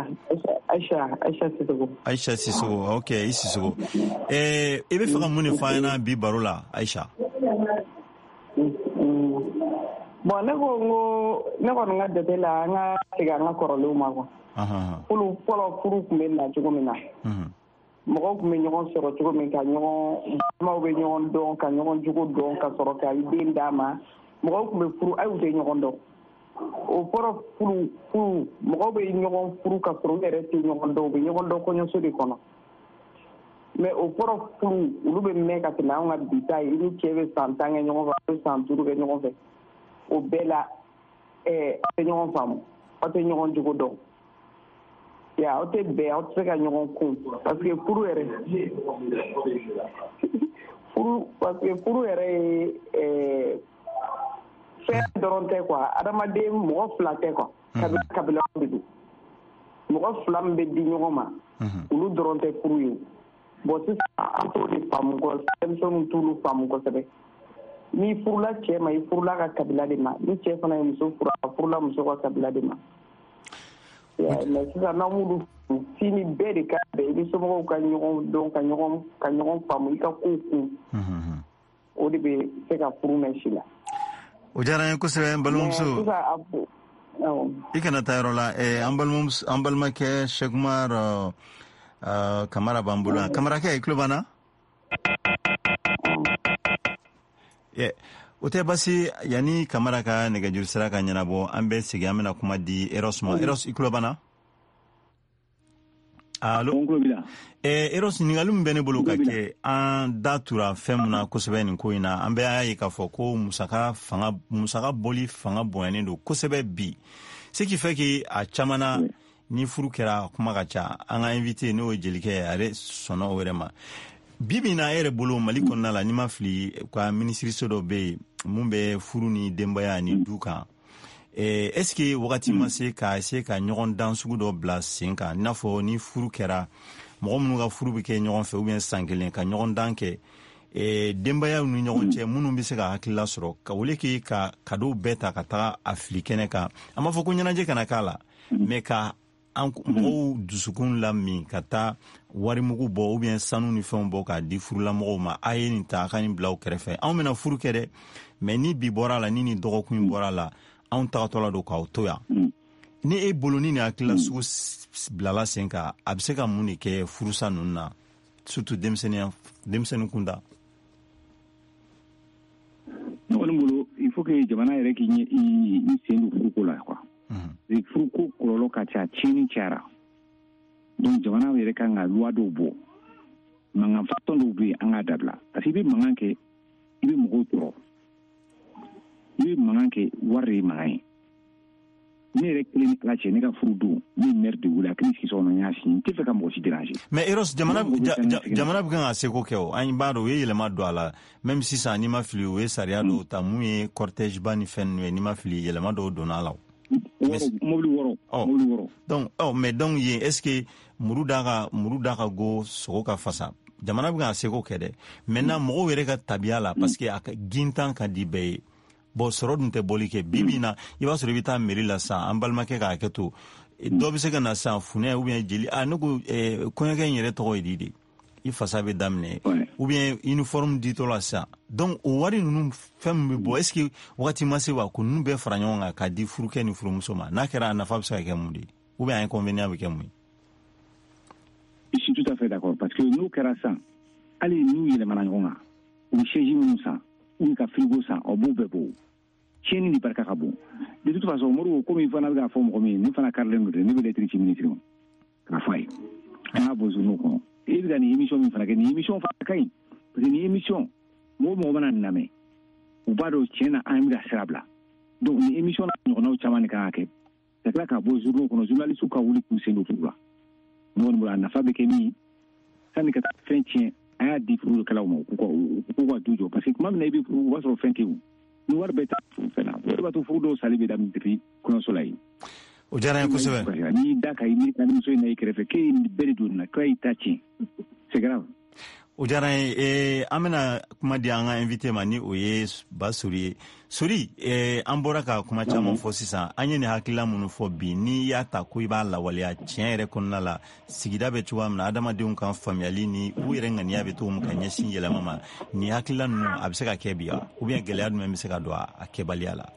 Aisha Sisoko okay Sisoko ebe faka muni faina bi barola Aisha bon nego nga debela nga tiga nga korolo mago polo kumbe na jogomina mogo kumbe nyogon soro jogomin ka nyogon mawbe nyogon don ka nyogon jogo don ka soro ka idin dama mogo kumbe furu ay wute nyogon do o poro furu mogo be nyogon furu ka soro ere ti nyogon do ko nyoso de kono mais o poro furu ulu be me ka tena nga bitay ni cheve santange nyogon va santuru be nyogon fe o bela te nyogon famu o te nyogon jogo do ya o te be o te ka nyogon kun parce que furu ere furu ere fɛn dɔrɔn tɛ quoi adamaden mɔgɔ fila tɛ quoi kabila de don mɔgɔ fila min bɛ di ɲɔgɔn ma olu dɔrɔn tɛ furu ye bon sisan an t'o de faamu denmisɛnninw t'olu faamu kosɛbɛ n'i furula cɛ ma i furula ka kabila de ma ni cɛ fana ye muso furu a furula muso ka kabila de ma mais sisan n'an m'olu sini bɛɛ de ka bɛn i ni somɔgɔw ka ɲɔgɔn dɔn ka ɲɔgɔn faamu i ka kow kun o de bɛ se ka furu mɛn si la. o jara en kosebe balmumso ikana tayrola an balmake Shekmar Kamara Bambula Kamara ke klubana o te basi yani Kamara ka nega jursira ka nyanabo ambe sigi amena kuma di Eros iklubana allo Eros ningalum bene bolo kake an datura femuna kosebe nin ko ina ambe ayi ka fɔ ko musaka boli fanga bonyane do kosebe bi ce qui fait que a chamana ni furu kɛra kuma ka ca an ka invité n'o ye jelikɛ ale sɔnna o wɛrɛ ma bibi na yɛrɛ bolo Mali kɔnɔna la ni ma fili ka ministre dɔ bɛ yen mun bɛ furu ni denbaya ni du kan est-ce que wagati ma se ka ɲɔgɔn dan sugu dɔ bila sen kan n'a fɔ ni furu kɛra mɔgɔ minnu ka furu bɛ kɛ ɲɔgɔn fɛ ou bien san kelen ka ɲɔgɔn dan kɛ denbayaw ni ɲɔgɔn cɛ minnu bɛ se ka hakilila sɔrɔ ka wele k'i ka cadeau bɛɛ ta ka taga a fili kɛnɛ kan an b'a fɔ ko ɲɛnajɛ kana k'a la mais ka an mɔgɔw dusukun lamin ka taa warimugu bɔ ou bien sanu ni fɛnw bɔ k'a di furulamɔgɔw ma a ye nin ta a ka nin bila u kɛrɛfɛ anw bɛna furu kɛ dɛ mais ni bi bɔra la ni nin dɔgɔkun bɔra la anw tagatɔla don k'aw to yan ni e bolo ni nin hakilila sugu bilala sen kan a bɛ se ka mun de kɛ furusa ninnu na surtout denmisɛnnin kunda. ne kɔni bolo il faut que jamana yɛrɛ k'i sen don furuko la quoi furuko kɔlɔlɔ ka ca tiɲɛni cayara donc jamana yɛrɛ kan ka loi dɔw bɔ mankan fatɔn dɔw bɛ yen an k'a dabila parce que i bɛ mankan kɛ i bɛ mɔgɔw tɔɔrɔ i bɛ mankan kɛ wari de ye mankan ye ne yɛrɛ kelen ni ala cɛ ne ka furu don ne mɛri de wuli a kelen sigi sɔgɔnɔ n y'a si n tɛ fɛ ka mɔgɔ si déranger. mais Eros jamana bɛ kan ka seko kɛ o an b'a dɔn o ye yɛlɛma don a la même sisan n'i ma fili o ye sariya dɔw ta mun ye cortège ba ni fɛn ninnu ye n'i ma fili yɛlɛma dɔw donna a la. mobili wɔɔrɔ donc mais donc yen est ce que muru da ka go sogo ka fasa jamana bɛ kan ka seko kɛ dɛ maintenant mɔgɔw yɛrɛ ka tabiya la parce que a ka gintan ka di bɛɛ ye. bon sɔrɔ dun tɛ bɔli kɛ bibi na i b'a sɔrɔ i bɛ taa mairie la san an balimakɛ k'a kɛ to dɔ bɛ se ka na san funɛ ou bien jeli ne ko kɔɲɔkɛ in yɛrɛ tɔgɔ ye di de i fasa bɛ daminɛ ou bien uniforme ditɔ la sisan donc o wari ninnu fɛn min bɛ bɔ est ce que wagati ma se wa ko ninnu bɛɛ fara ɲɔgɔn kan k'a di furukɛ ni furumuso ma n'a kɛra a nafa bɛ se ka kɛ mun de ye ou bien inconvénient bɛ kɛ mun ye. Je suis tout à fait d'accord parce que n'o kɛra sisan hali n'u yɛlɛmana ɲɔgɔn kan u bɛ chaise minnu san u ka frigo san o b'u bɛɛ bɔ tiɲɛni ni barika ka bon de toute façon Modibo komi fana bɛ k'a fɔ mɔgɔ min ne fana karilen don dɛ ne bɛ lettre ci ministre ma k'a fɔ a ye an ka bɔ journaux kɔnɔ e bɛ ka nin émission min fana kɛ nin émission fana ka ɲi parce que nin émission mɔgɔ mɔgɔ mana nin lamɛn u b'a dɔn tiɲɛ na an bɛ ka sira bila donc nin émission na ɲɔgɔnnaw caman de kan ka kɛ ka tila k'a bɔ journaux kɔnɔ journalistes ka wuli k'u sen don furu la ne kɔni bolo a nafa bɛ kɛ min ye sanni ka taa fɛn tiɲɛ a y'a di furukɛlaw ma k'u ka du jɔ parce que tuma min na i bɛ furu o b'a sɔrɔ fɛn tɛ yen ni wari bɛ taa furu fɛn na o de b'a to furu dɔw sali bɛ daminɛ depuis kɔɲɔso la yen. O diyara n ye kosɛbɛ. N'i da ka ni muso in na i kɛrɛfɛ k'e ni bɛɛ de don na k'a y'i ta tiɲɛ c'est grave. O diyara n ye an bɛna kuma di an ka invité ma ni o ye Ba Sori ye. Sori an bɔra ka kuma caman fɔ sisan an ye nin hakilila minnu fɔ bi n'i y'a ta ko i b'a lawaleya tiɲɛ yɛrɛ kɔnɔna la sigida bɛ cogoya min na adamadenw ka faamuyali ni u yɛrɛ ŋaniya bɛ cogo min ka ɲɛsin yɛlɛma ma nin hakilila ninnu a bɛ se ka kɛ bi wa ou bien gɛlɛya jumɛn bɛ se ka don a kɛbaliya la.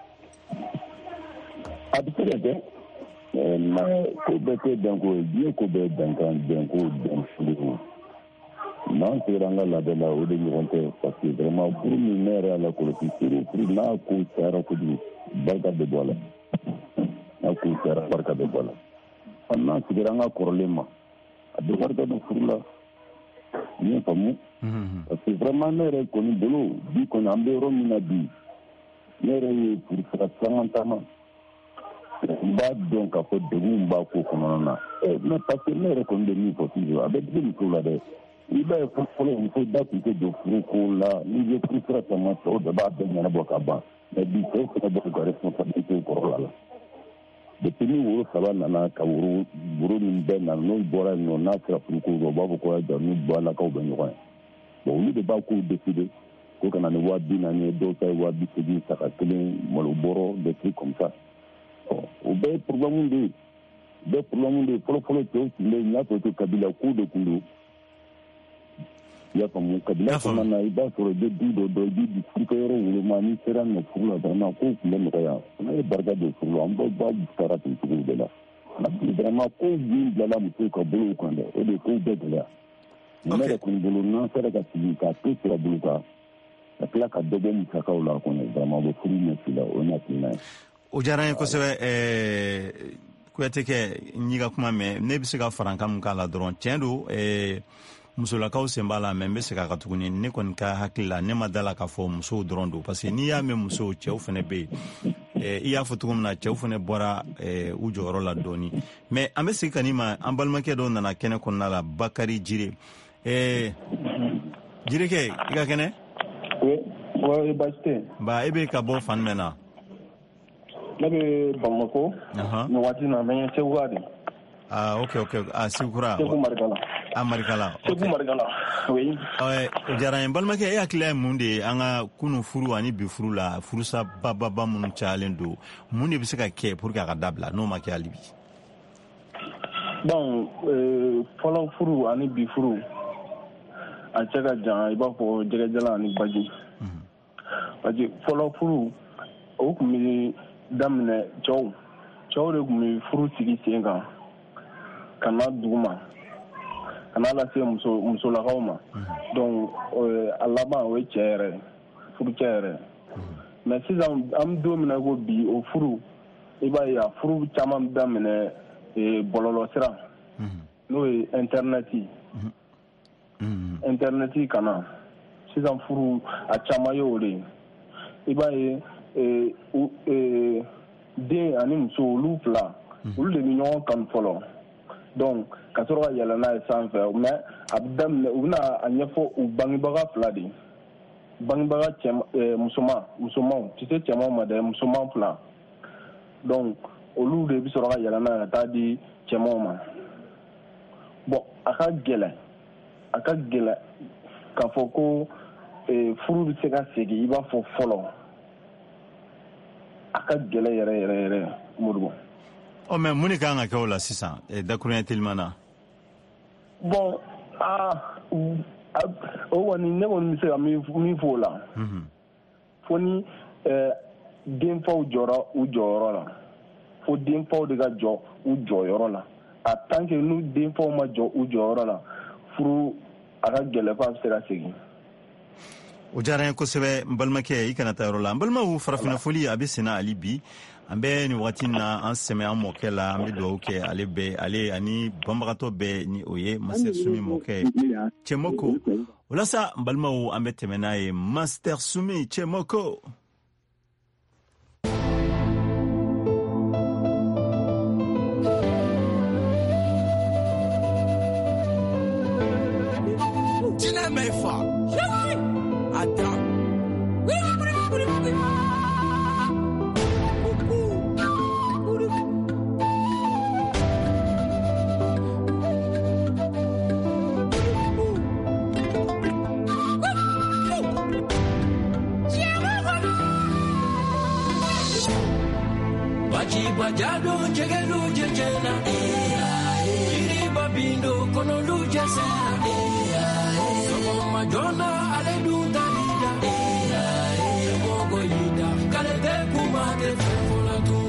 A bɛ se ka kɛ n'a ko bɛɛ tɛ danko ye diɲɛ ko bɛɛ dankan danko dan furu n'an sera an ka laada la o de ɲɔgɔn tɛ parce que vraiment furu min ne yɛrɛ y'a lakɔlɔsi furu n'a ko cayara kojugu barika bɛ bɔ a la n'a ko cayara barika bɛ bɔ a la n'an sigira an ka kɔrɔlen ma a bɛ barika don furu la n y'a faamu parce que vraiment ne yɛrɛ kɔni bolo bi kɔni an bɛ yɔrɔ min na bi ne yɛrɛ ye furusira caman taama n b'a dɔn k'a fɔ degun b'a ko kɔnɔna na mais parce que ne yɛrɛ kɔni bɛ min fɔ toujours a bɛ digi musow la dɛ i b'a ye fɔlɔ muso da tun tɛ don furuko la n'i ye furusira caman cɛw de b'a bɛɛ ɲɛnabɔ ka ban mais bi cɛw fana bɛ ka responsabilité kɔrɔ la depuis ni woro saba nana ka woro min bɛɛ nana n'o bɔra yen nɔ n'a sera furuko la u b'a fɔ ko ja n'u bɔlakaw bɛ ɲɔgɔn ye bon olu de b'a k'u décider ko ka na ni 40,000 ye dɔw ta ye 80,000 saga kelen malo bɔrɔ des trucs comme ça o bɛɛ ye problème de ye fɔlɔ cɛw tun bɛ yen n y'a fɔ kabila ko de tun don i y'a faamu kabila kɔnɔna na i b'a sɔrɔ i bɛ du dɔ dɔn i bɛ di furukɛyɔrɔ woloma n'i sera na furu la vraiment kow tun bɛ nɔgɔya fana ye barika don furu la an bɛɛ b'a sara ten cogo de la vraiment kow bin bilala musow ka bolow kan dɛ o de ye kow bɛɛ gɛlɛya ne yɛrɛ kɔni bolo n'an sera ka sigi k'a to sira bolo kan ka tila ka dɔ bɔ musakaw la kɔni vraiment o bɛ furu ɲɛsi la o ye hakilina ye. O diyara n ye kosɛbɛ Kuyatɛkɛ n y'i ka kuma mɛn ne bɛ se ka fara n kan mun k'a la dɔrɔn tiɲɛ don musolakaw sen b'a la mɛ n bɛ segin a kan tuguni ne kɔni ka hakili la ne ma da la k'a fɔ musow dɔrɔn don parce que n'i y'a mɛn musow cɛw fana bɛ yen i y'a fɔ cogo min na cɛw fana bɔra u jɔyɔrɔ la dɔɔni mɛ an bɛ segin ka n'i ma an balimakɛ dɔw nana kɛnɛ kɔnɔna la Bakari Jire Jirekɛ i ka kɛnɛ. Oui, baasi tɛ. Ba e bɛ ka bɔ fan jumɛn na. Ne bɛ Bamakɔ nin waati na mɛ n ye Seguka de. Ok Segukura. Segu Marikala. Marikala. Segu Marikala oui. O diyara n ye balimakɛ e hakili ye mun de ye an ka kunun furu ani bi furu la furusa bababa minnu cayalen don mun de bɛ se ka kɛ pour que a ka dabila n'o ma kɛ hali bi. donc fɔlɔ furu ani bi furu a cɛ ka jan i b'a fɔ jɛgɛjalan ani baji parce que fɔlɔ furu o tun bɛ daminɛ cɛw de tun bɛ furu sigi sen kan ka na dugu ma ka na lase musolakaw ma donc a laban o ye cɛ yɛrɛ furucɛ yɛrɛ mais sisan an bɛ don min na ko bi o furu i b'a ye a furu caman daminɛ bɔlɔlɔ sira n'o ye interneti kana sisan furu a caman ye o de ye i b'a ye den ani muso olu fila olu de bɛ ɲɔgɔn kanu fɔlɔ donc ka sɔrɔ ka yɛlɛ n'a ye sanfɛ mais a bɛ daminɛ u bɛna a ɲɛfɔ u bangebaga fila de bangebaga musomanw tɛ se cɛmanw ma dɛ musoman fila donc olu de bɛ sɔrɔ ka yɛlɛ n'a ye ka taa di cɛmanw ma bon a ka gɛlɛn k'a fɔ ko furu bɛ se ka segin i b'a fɔ fɔlɔ a ka gɛlɛn yɛrɛ Modibo. Mais mun de kan ka kɛ o la sisan dakuruɲɛ teliman na. bon o wani ne kɔni bɛ se ka min fɔ o la fo ni denfaw jɔra u jɔyɔrɔ la fo denfaw de ka jɔ u jɔyɔrɔ la a tant que n'u denfaw ma jɔ u jɔyɔrɔ la furu a ka gɛlɛ f'a bɛ se ka segin. o diyara n ye kosɛbɛ n balimakɛ i kana taa yɔrɔ la n balimaw farafina foli a bɛ senna hali bi an bɛ nin wagati na an sɛmɛ an mɔkɛ la an bɛ dugawu kɛ ale ani banbagatɔ bɛɛ ni o ye Master Sumi mɔkɛ Cɛmɔko o la sa n balimaw an bɛ tɛmɛ n'a ye Master Sumi Cɛmɔko. Bajado jegelu jejena iri babindo kono luja sera somo majona ale dunta lida mogo yida kale de kumate fola tu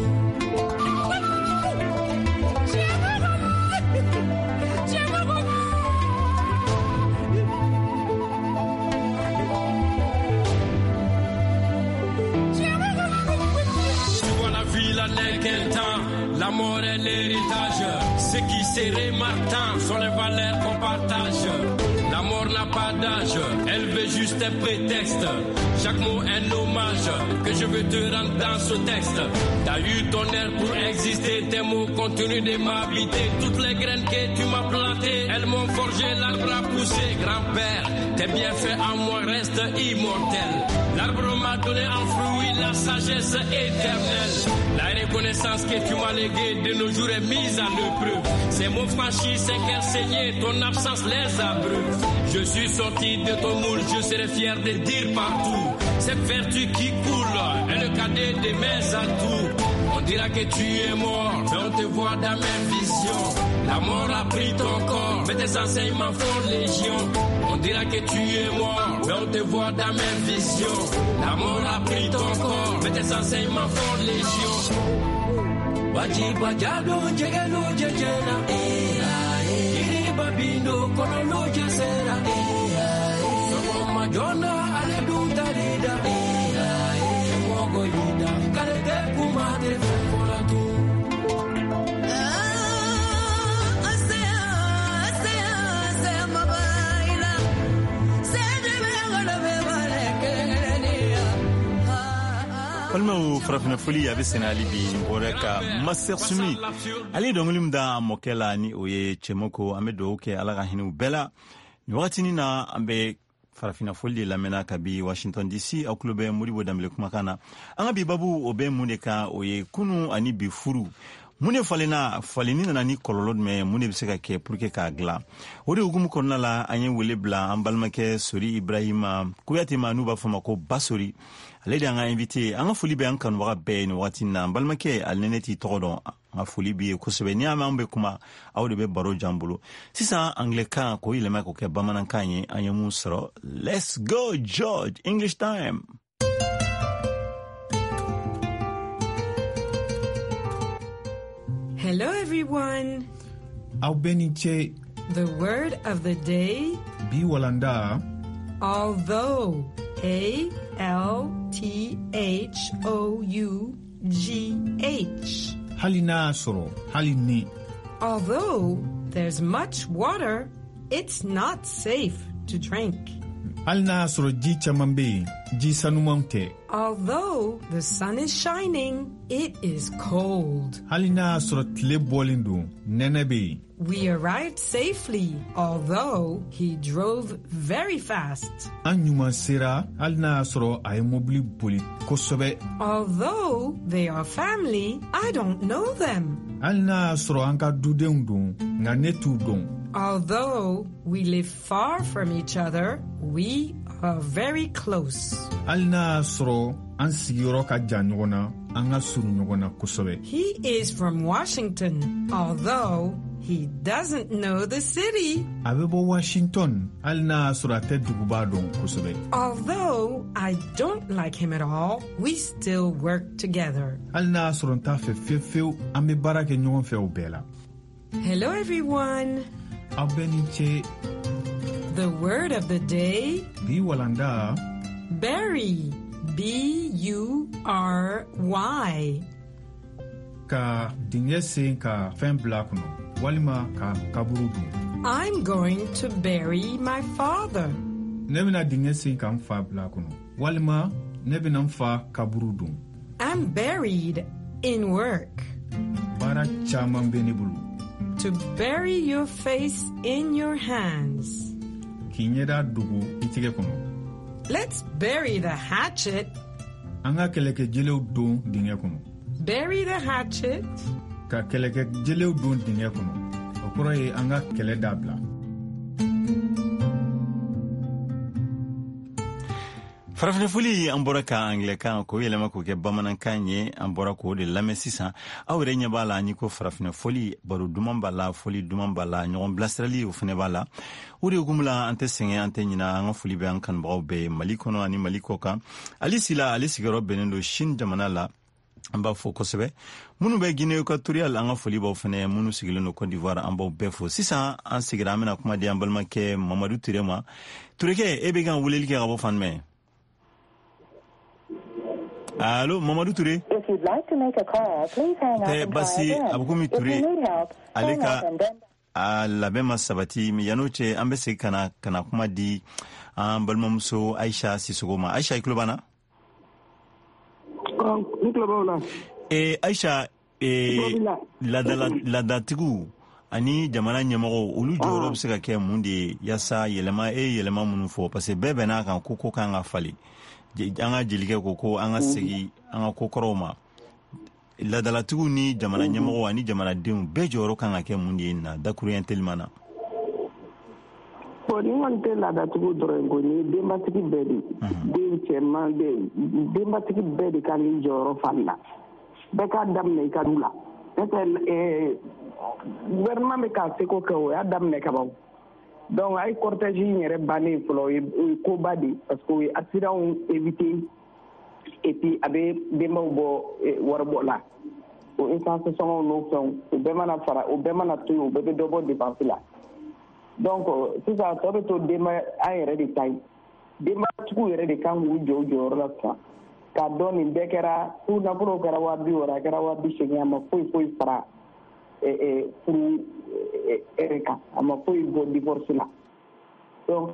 L'amour est l'héritage, ce qui serait marquant sont les valeurs qu'on partage. L'amour n'a pas d'âge, elle veut juste un prétexte. Chaque mot est un hommage que je veux te rendre dans ce texte. T'as eu ton air pour exister, tes mots contenus d'aimabilité. Toutes les graines que tu m'as plantées, elles m'ont forgé l'arbre à pousser. Grand-père, tes bienfaits en moi restent immortels. L'arbre m'a donné en fruit la sagesse éternelle. La reconnaissance que tu m'as léguée de nos jours est mise à l'épreuve. Ces mots franchis, ces cœurs saignés, ton absence les abreuve. Je suis sorti de ton moule, je serai fier de dire partout. Cette vertu qui coule est le cadet de mes atouts. On dira que tu es mort, mais on te voit dans mes visions. La mort a pris ton corps, mais tes enseignements font légion. On dira que tu es mort, mais on te voit dans mes visions. La mort a pris ton corps, mais tes enseignements font légion. Baji bajado jegelu jejena iri babindo kono luja sera somo majona ale dunta lida mogo yida kale de kumate fola tu. Palma farafina foli a bɛ sɛnɛ hali bi nin bɔra ka Master Sumi ale dɔnkili min da mɔkɛ la ni o ye Cɛmɔko an bɛ dugawu kɛ ala ka hinɛ u bɛɛ la nin wagatinin na an bɛ farafina foli de lamɛnna kabi Washington DC aw tulo bɛ Modibo Dembele kumakan na an ka bi babu o bɛ mun de kan o ye kunu ani bi furu mun de falenni nana ni kɔlɔlɔ jumɛn mun de bɛ se ka kɛ pour que k'a dilan o de hukumu kɔnɔna la an ye wele bila an balimakɛ Sori Ibrahima Kuyate ma n'u b'a fɔ ma ko Basori ale de an ka invité an ka foli bɛ an kanubaga bɛɛ ni wagati na an balimakɛ ale ne t'i tɔgɔ dɔn an ka foli b'i ye kosɛbɛ ni y'a mɛn an bɛ kuma aw de bɛ baro jan bolo sisan anglais-kan k'o yɛlɛma k'o kɛ bamanankan ye an ye mun sɔrɔ let's go George English time. Hello everyone. Aw beniche. The word of the day. Bi walanda. Although. A-L-T-H-O-U-G-H. Halina soro. Halini. Although there's much water, it's not safe to drink. Halina soro ji chamambe. Ji sanumante. Although the sun is shining, it is cold. Halina soro tle bolindu. Nenebe. We arrived safely, although he drove very fast. Anyuma sera halina soro ay mobili boli kosobe. Although they are family, I don't know them. Halina soro anka dudeundun nga netu don. Although we live far from each other, we are very close. Alna soro an sigiyɔrɔ ka jan ɲɔgɔn na an ka surun ɲɔgɔn na kosɛbɛ. He is from Washington, although he doesn't know the city. A bɛ bɔ Washington hali n'a sɔrɔ a tɛ duguba dɔn kosɛbɛ. Although I don't like him at all, we still work together. Hali n'a sɔrɔ n t'a fɛ fiyewu an bɛ baara kɛ ɲɔgɔn fɛ o bɛɛ la. Hello everyone. Aw bɛɛ ni ce. The word of the day. Bi walanda. Bury. B-U-R-Y. Ka dingɛ sen ka fɛn bila kɔnɔ walima ka kaburu dun. I'm going to bury my father. Ne bɛna dingɛ sen ka n fa bila kɔnɔ walima ne bɛna n fa kaburu dun. I'm buried in work. Baara caman bɛ ne bolo. To bury your face in your hands. K'i ɲɛda dogo I tigɛ kɔnɔ. Let's bury the hatchet. An ka kɛlɛkɛjelew don dingɛ kɔnɔ. Bury the hatchet. Ka kɛlɛkɛjelew don dingɛ kɔnɔ. O kɔrɔ ye an ka kɛlɛ dabila. Farafenfoli an bɔra ka Anglɛkan ko yɛlɛma k'o kɛ bamanankan ye an bɔra k'o de lamɛn sisan aw yɛrɛ ɲɛ b'a la an ko farafenfoli baro duman b'a la foli duman b'a la ɲɔgɔn bilasirali o fana b'a la o de hukumu la an tɛ sɛgɛn an tɛ ɲina an ka foli bɛ an kanubagaw bɛɛ Mali kɔnɔ ani Mali kɔ kan ale sila ale sigiyɔrɔ bɛnnen don Chine jamana la an b'a fɔ kosɛbɛ minnu bɛ Guinée équatoriale an ka foli b'aw fana minnu sigilen don Côte d'Ivoire an b'aw bɛɛ fo sisan an sigira an bɛna kuma di an balimakɛ Mamadou Ture ma Turekɛ e bɛ ka weleli kɛ ka bɔ fan jumɛn? Allô, Mamadou Touré. If you'd like to make a call, please hang up and try again. If you need help, hang up and then... labɛn sabati mi yano cɛ an bɛ se kana kuma di an balimamuso Aisha Sisoko ma. Aisha i tulo b'an na? Aisha ladatigiw ani jamana ɲɛmɔgɔw olu jɔyɔrɔ bɛ se ka kɛ mun de ye yaasa yɛlɛma minnu fɔ parce que bɛɛ bɛn'a kan ko kan ka falen. An ka jelikɛ ko an ka segi an ka kokɔrɔw ma ladalatigiw ni jamana ɲɛmɔgɔw ani jamanadenw bɛɛ jɔyɔrɔ kan ka kɛ mun de ye na dakuruɲɛ teliman na. Bon ni kɔni tɛ ladatigiw dɔrɔn ko ni denbatigi bɛɛ de den cɛman denbatigi bɛɛ de kan k'i jɔyɔrɔ fa la bɛɛ k'a daminɛ I ka du la n'o tɛ gouvernement bɛ k'a seko kɛ o y'a daminɛ kaban. Donc ay cortège in yɛrɛ bannen fɔlɔ o ye koba de parce que o ye accident éviter et puis a bɛ denbaw bɔ waribɔ la o essence sɔngɔw n'o fɛnw o bɛɛ mana fara o bɛɛ mana to yen o bɛɛ bɛ dɔ bɔ dépense la donc sisan tɔ bɛ to denba an yɛrɛ de ta ye denbatigiw yɛrɛ de kan k'u jɔ u jɔyɔrɔ la sisan k'a dɔn nin bɛɛ kɛra furu nafolo kɛra 50,000 a kɛra 80,000 a ma foyi fara furu Erika, a ma foyi bɔ divorce la. Donc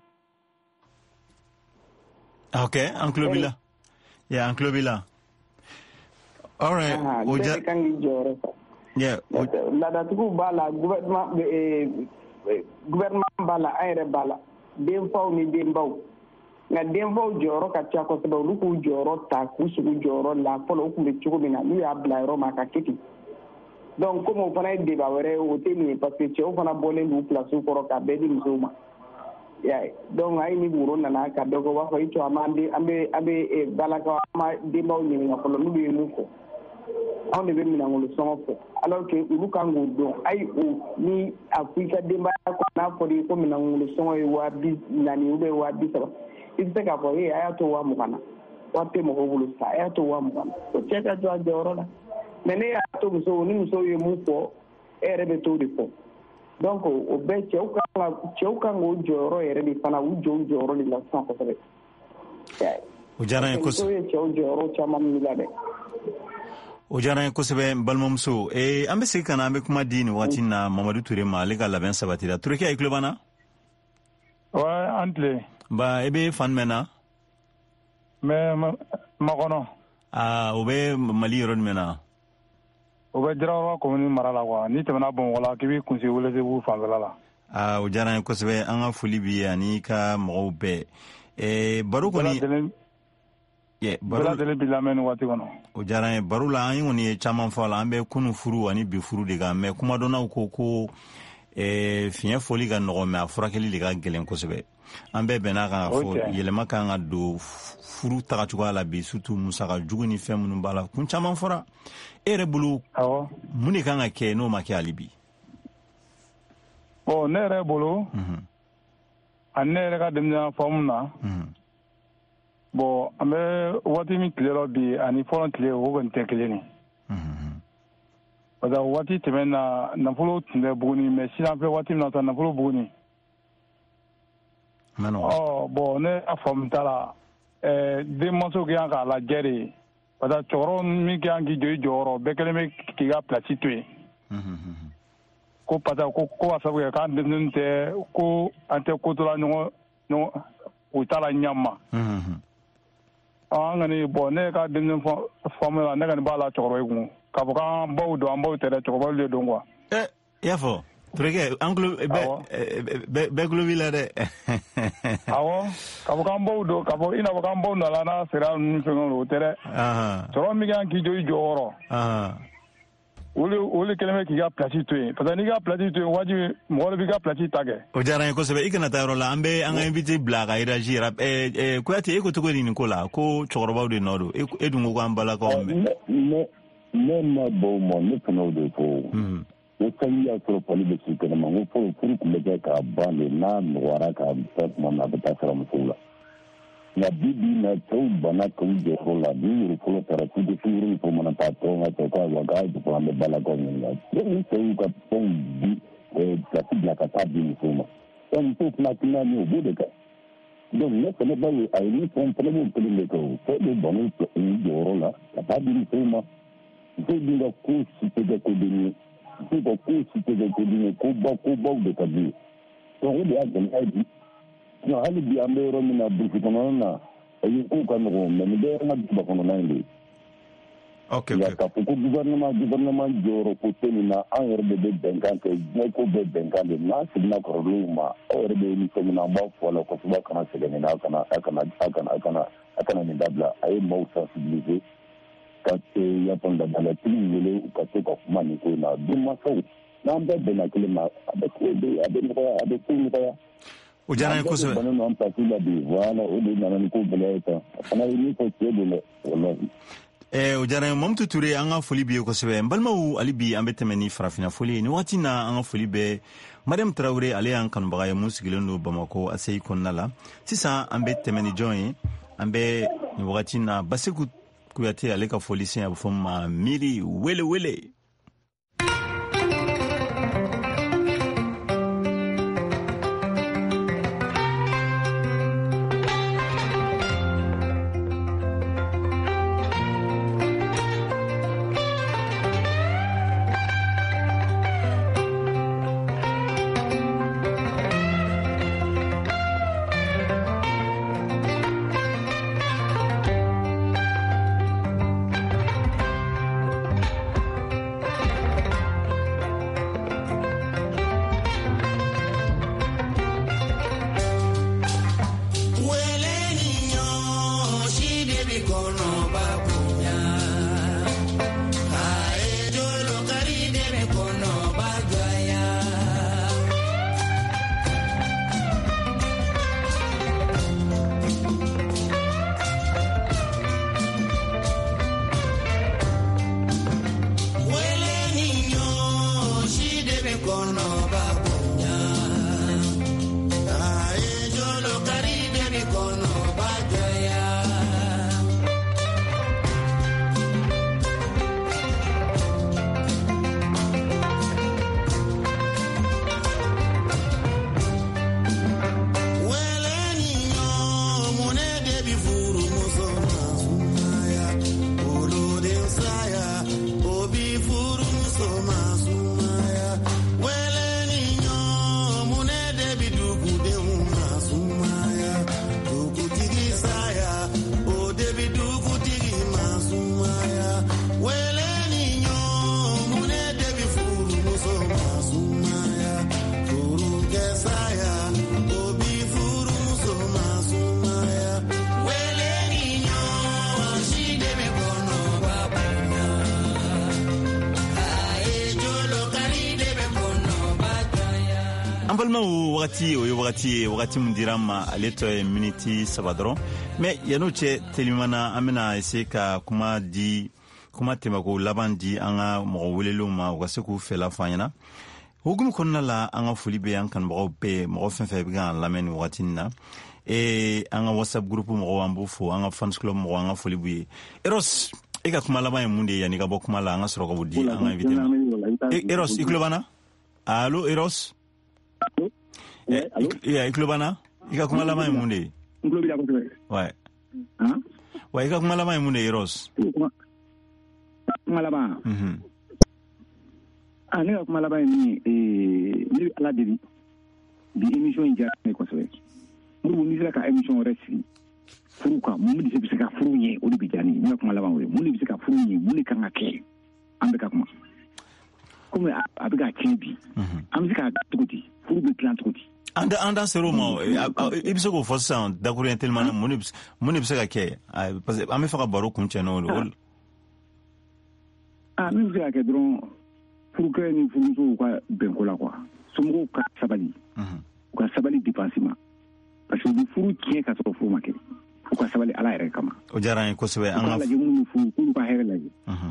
okay, an tulo b'i la. Yeah, an tulo b'i la. All right. Bɛɛ kan k'i jɔyɔrɔ fa. Yeah. Ladatigiw b'a la, gouvernement b'a la, an yɛrɛ b'a la. Denfaw ni denbaw. Nka denbaw jɔyɔrɔ ka ca kosɛbɛ olu k'u jɔyɔrɔ ta k'u sigi jɔyɔrɔ la fɔlɔ o tun bɛ cogo min na n'u y'a bila yɔrɔ ma ka kɛ ten. Donc comme o fana ye débat wɛrɛ o tɛ nin ye parce que cɛw fana bɔlen d'u place kɔrɔ ka bɛɛ di musow ma. Donc hali ni woro nana ka dɔ kɛ u b'a fɔ i to an bɛ balakaw an ma denbaw ɲininka fɔlɔ n'olu ye mun fɔ anw de bɛ minɛnkolo sɔngɔ fɔ alors que olu kan k'o dɔn ayi o ni a fɔ I ka denbaya kɔ n'a fɔra I ko minɛnkolo sɔngɔ ye 40,000 ou bien 30,000 I bɛ se k'a fɔ a y'a to 20,000 na wari tɛ mɔgɔw bolo sa a y'a to 20,000 o cɛ ka jɔ a jɔyɔrɔ la. Mais ne y'a to muso ni muso ye mun fɔ e yɛrɛ bɛ t'o de fɔ donc o bɛɛ cɛw kan k'o jɔyɔrɔ yɛrɛ de fana u jɔ u jɔyɔrɔ de la sisan kosɛbɛ. O diyara n ye kosɛbɛ. Muso ye cɛw jɔyɔrɔ caman minɛ la dɛ. O diyara n ye kosɛbɛ n balimamuso an bɛ segin ka na an bɛ kuma di nin wagati in na Mamadou Ture ma ale ka labɛn sabatira Turekɛ i tulo b'an na? Ouais, an tile. Ba e bɛ fan jumɛn na? N bɛ Makɔnɔ. O bɛ Mali yɔrɔ jumɛn na? O bɛ Jarawa commune mara la quoi n'i tɛmɛna Bamakɔ la k'i b'i kunsigi Welesebugu fanfɛla la. O diyara n ye kosɛbɛ an ka foli b'i ye ani ka mɔgɔw bɛɛ baro kɔni bɛɛ lajɛlen b'i lamɛn nin waati kɔnɔ. O diyara n ye baro la an kɔni ye caman fɔ a la an bɛ kunun furu ani bi furu de kan mais kumadɔnnaw ko fiɲɛ fɔli ka nɔgɔ mais a furakɛli de ka gɛlɛn kosɛbɛ an bɛɛ bɛnna kan ka fɔ yɛlɛma kan ka don furu tagacogoya la bi surtout musaka jugu ni fɛn minnu b'a la kun caman fɔra e yɛrɛ bolo mun de kan ka kɛ n'o ma kɛ hali bi. Bon ne yɛrɛ bolo ani ne yɛrɛ ka denmisɛnya faamu na bon an bɛ waati min tile la bi ani fɔlɔ tile o kɔni tɛ kelen ye. Parce que waati tɛmɛ na nafolo tun bɛ Buguni mais sisan filɛ waati min na sisan nafolo Buguni. Bon ne a faamu t'a la denmansaw ka kan k'a lajɛ de parce que cɛkɔrɔba min ka kan k'i jɔ i jɔyɔrɔ bɛɛ kɛlen bɛ k'i ka place to yen. Ko parce que ko ka sababu kɛ k'an denmisɛnnin tɛ ko an tɛ ko to la ɲɔgɔn u t'a la ɲama. An kɔni bon ne ka denmisɛnnin faamu la ne kɔni b'a la cɛkɔrɔba ye kun k'a fɔ k'an baw don an baw tɛ dɛ cɛkɔrɔbaw de don quoi. I y'a fɔ Tureke an tulo bɛɛ tulo b'i la dɛ. Awɔ k'a fɔ k'an baw don k'a fɔ i n'a fɔ k'an baw nana n'a sera ninnu fɛngɛw o tɛ dɛ. Cɛkɔrɔba min kan k'i jɔ i jɔyɔrɔ. Olu kɛlen bɛ k'i ka place to yen parce que n'i ka place to yen wajibi mɔgɔ de b'i ka place ta kɛ. O diyara n ye kosɛbɛ i kana taa yɔrɔ la an bɛ an ka invité bila a ka réagir Kuyate e ko cogo di nin ko la ko cɛkɔrɔbaw de nɔ don e dun ko k'an balakaw mɛn. Ne ma bɔ ma ne fana o de fɔ o fɛn y'a sɔrɔ pali bɛ si kɛnɛma n ko fɔlɔ furu tun bɛ kɛ k'a ban de n'a nɔgɔyara k'a fɛ tuma min a bɛ taa sara musow la nka bi na cɛw banna k'u jɔyɔrɔ la ni yɛrɛ fɔlɔ taara k'u tɛ furu ni fɔ mana taa tɔn ka cɛ k'a wa k'a jɔ an bɛ balakaw ɲininka ni cɛw ka fɛnw di pilasi bila ka taa di musow ma musow fana tɛna ni o b'o de kɛ donc ne fana b'a ye a ye ni fɛn fana b'o kelen de kɛ o fɛn bɛ ban u jɔyɔrɔ la ka taa di musow ma. Musow dun ka ko si tɛ kɛ koden ye musow ka ko si tɛ kɛ koden ye kobaw de ka di ye donc o de y'a gɛlɛya bi hali bi an bɛ yɔrɔ min na burusi kɔnɔna na ayi kow ka nɔgɔn mais nin bɛ an ka duguba kɔnɔna in de ye. K'a fɔ ko gouvernement jɔyɔrɔ ko tɛ nin na an yɛrɛ de bɛ bɛnkan kɛ diɲɛ ko bɛɛ bɛnkan de n'a seginna kɔrɔlenw ma aw yɛrɛ bɛ émission min na an b'a fɔ a la kosɛbɛ a kana sɛgɛn nin na a kana nin dabila a ye maaw sensibiliser. Ka yapɔnda dalatigi wele ka se ka kuma nin ko in na denmansaw n'an bɛɛ bɛnna kelen ma a bɛ ko nɔgɔya. O diyara n ye kosɛbɛ. Bannen don an pasi la bi voilà o de nana ni ko gɛlɛya ye tan a fana ye min fɔ cɛ don dɛ wallahi. O diyara n ye Mamutu Ture an ka foli b'i ye kosɛbɛ n balimaw hali bi an bɛ tɛmɛ ni farafina foli ye nin waati na an ka foli bɛ Mariam Tarawele ale y'an kanubaga ye mun sigilen don Bamako ACI kɔnɔna la sisan an bɛ tɛmɛ ni jɔn ye an bɛ nin wagati na Baseku Kuyate ale ka foli sen a bɛ fɔ ma miiri wele. balma wagati mun dira ma ale to ye miniti 7 dɔrɔn mais yano cɛ telimana an bena essayer ka kuma tɛmɛko laban di an ka mɔgɔ welelenw ma u ka se k'u fɛla fɔ an ɲɛna hukumu kɔnɔna la an ka foli be an kanubagaw bɛɛ mɔgɔ fɛn fɛn bɛ kan lamɛn ni wagati nin na an ka whatsapp groupe mɔgɔw an b'u fo an ka fans club mɔgɔw an ka foli b'u ye Eros e ka kuma laban ye mun de ye yanni ka bɔ kuma la an ka sɔrɔ ka di an ka invité ma Eros i tulo b'an na allo Eros i tulo b'an na i ka kuma laban ye mun de ye ouais i ka kuma laban ye mun de ye Eros kuma laban ne ka kuma laban ye min ye ne ala deli bi émission in diyara ne kosɛbɛ muru ni sera ka émission wɛrɛ sigi furu kan mun de bɛ se ka furu ɲɛ o de bɛ diya ne ye ne ka kuma laban o ye mun de bɛ se ka furu ɲɛ mun de kan ka kɛ an bɛ ka kuma komi a bɛ ka tiɲɛ bi an bɛ se ka cogo di furu bɛ dilan cogo di an da ser'o ma i bɛ se k'o fɔ sisan dakuruɲɛ teliman na mun de bɛ se ka kɛ parce que an bɛ fɛ ka baro kun cɛ n'o de min bɛ se ka kɛ dɔrɔn furukɛ ni furumusow ka bɛnko la quoi somɔgɔw ka sabali u ka sabali dépense ma parce que u bɛ furu tiɲɛ ka sɔrɔ furu ma kɛ u ka sabali ala yɛrɛ kama o diyara an ye kosɛbɛ an ka lajɛ minnu bɛ furu k'olu ka hɛrɛ lajɛ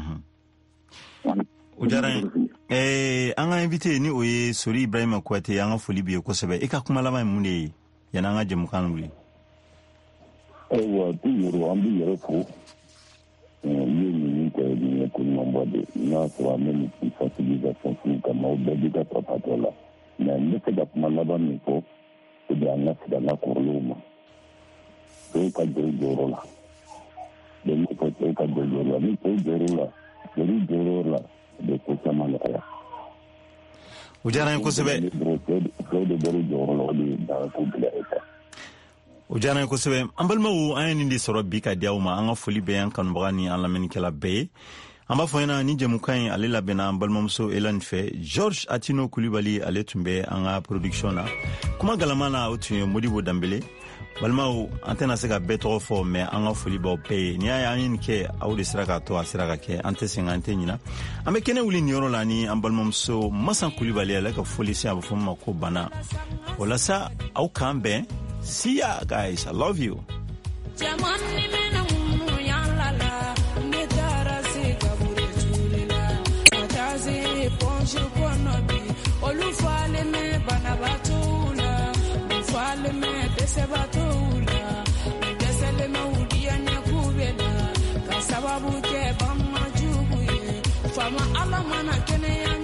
o diyara an ye an ka invité ni o ye Sori Ibrahima Kuyate an ka foli b'i ye kosɛbɛ i ka kuma laban ye mun de ye yanni an ka jɛmukan wuli ayiwa toujours an bɛ yɛrɛ fo ne ni kɛ ni ko ɲumanba de n'a sɔrɔ an bɛ nin sensibilisation furu kama o bɛɛ b'i ka tapatɔ la mais n bɛ se ka kuma laban min fɔ o de an ka sigi an ka kɔrɔlenw ma cɛw ka jɔ jɔyɔrɔ la bɛ min fɔ cɛw ka jɔ jɔyɔrɔ la ni cɛw jɔyɔrɔ la jeli jɔyɔrɔ la bɛ ko caman nɔgɔya o diyara an ye kosɛbɛ cɛw de bɔra jɔyɔrɔ la o de ye dan ko bila e kan o diyara an ye kosɛbɛ an balimaw an ye nin de sɔrɔ bi ka di aw ma an ka foli bɛ an kanubaga ni an lamɛnnikɛla bɛɛ ye an b'a fɔ ɲɛna ni jɛmukan in ale labɛnna an balimamuso Elani fɛ George Atino Kulibali ale tun bɛ an ka production na kuma galama na o tun ye Modibo Dambele balimaw an tɛna se ka bɛɛ tɔgɔ fɔ mais an ka foli b'aw bɛɛ ye n'i y'a ye an ye nin kɛ aw de sera k'a to a sera ka kɛ an tɛ sɛgɛn an tɛ ɲina an bɛ kɛnɛ wuli nin yɔrɔ la ni an balimamuso Masan Kulibali ale ka foli se a bɛ fɔ min ma ko bana o la sa aw k'an bɛn see ya guys, I love you. Sababu ke bama jugu ye fama ala mana kene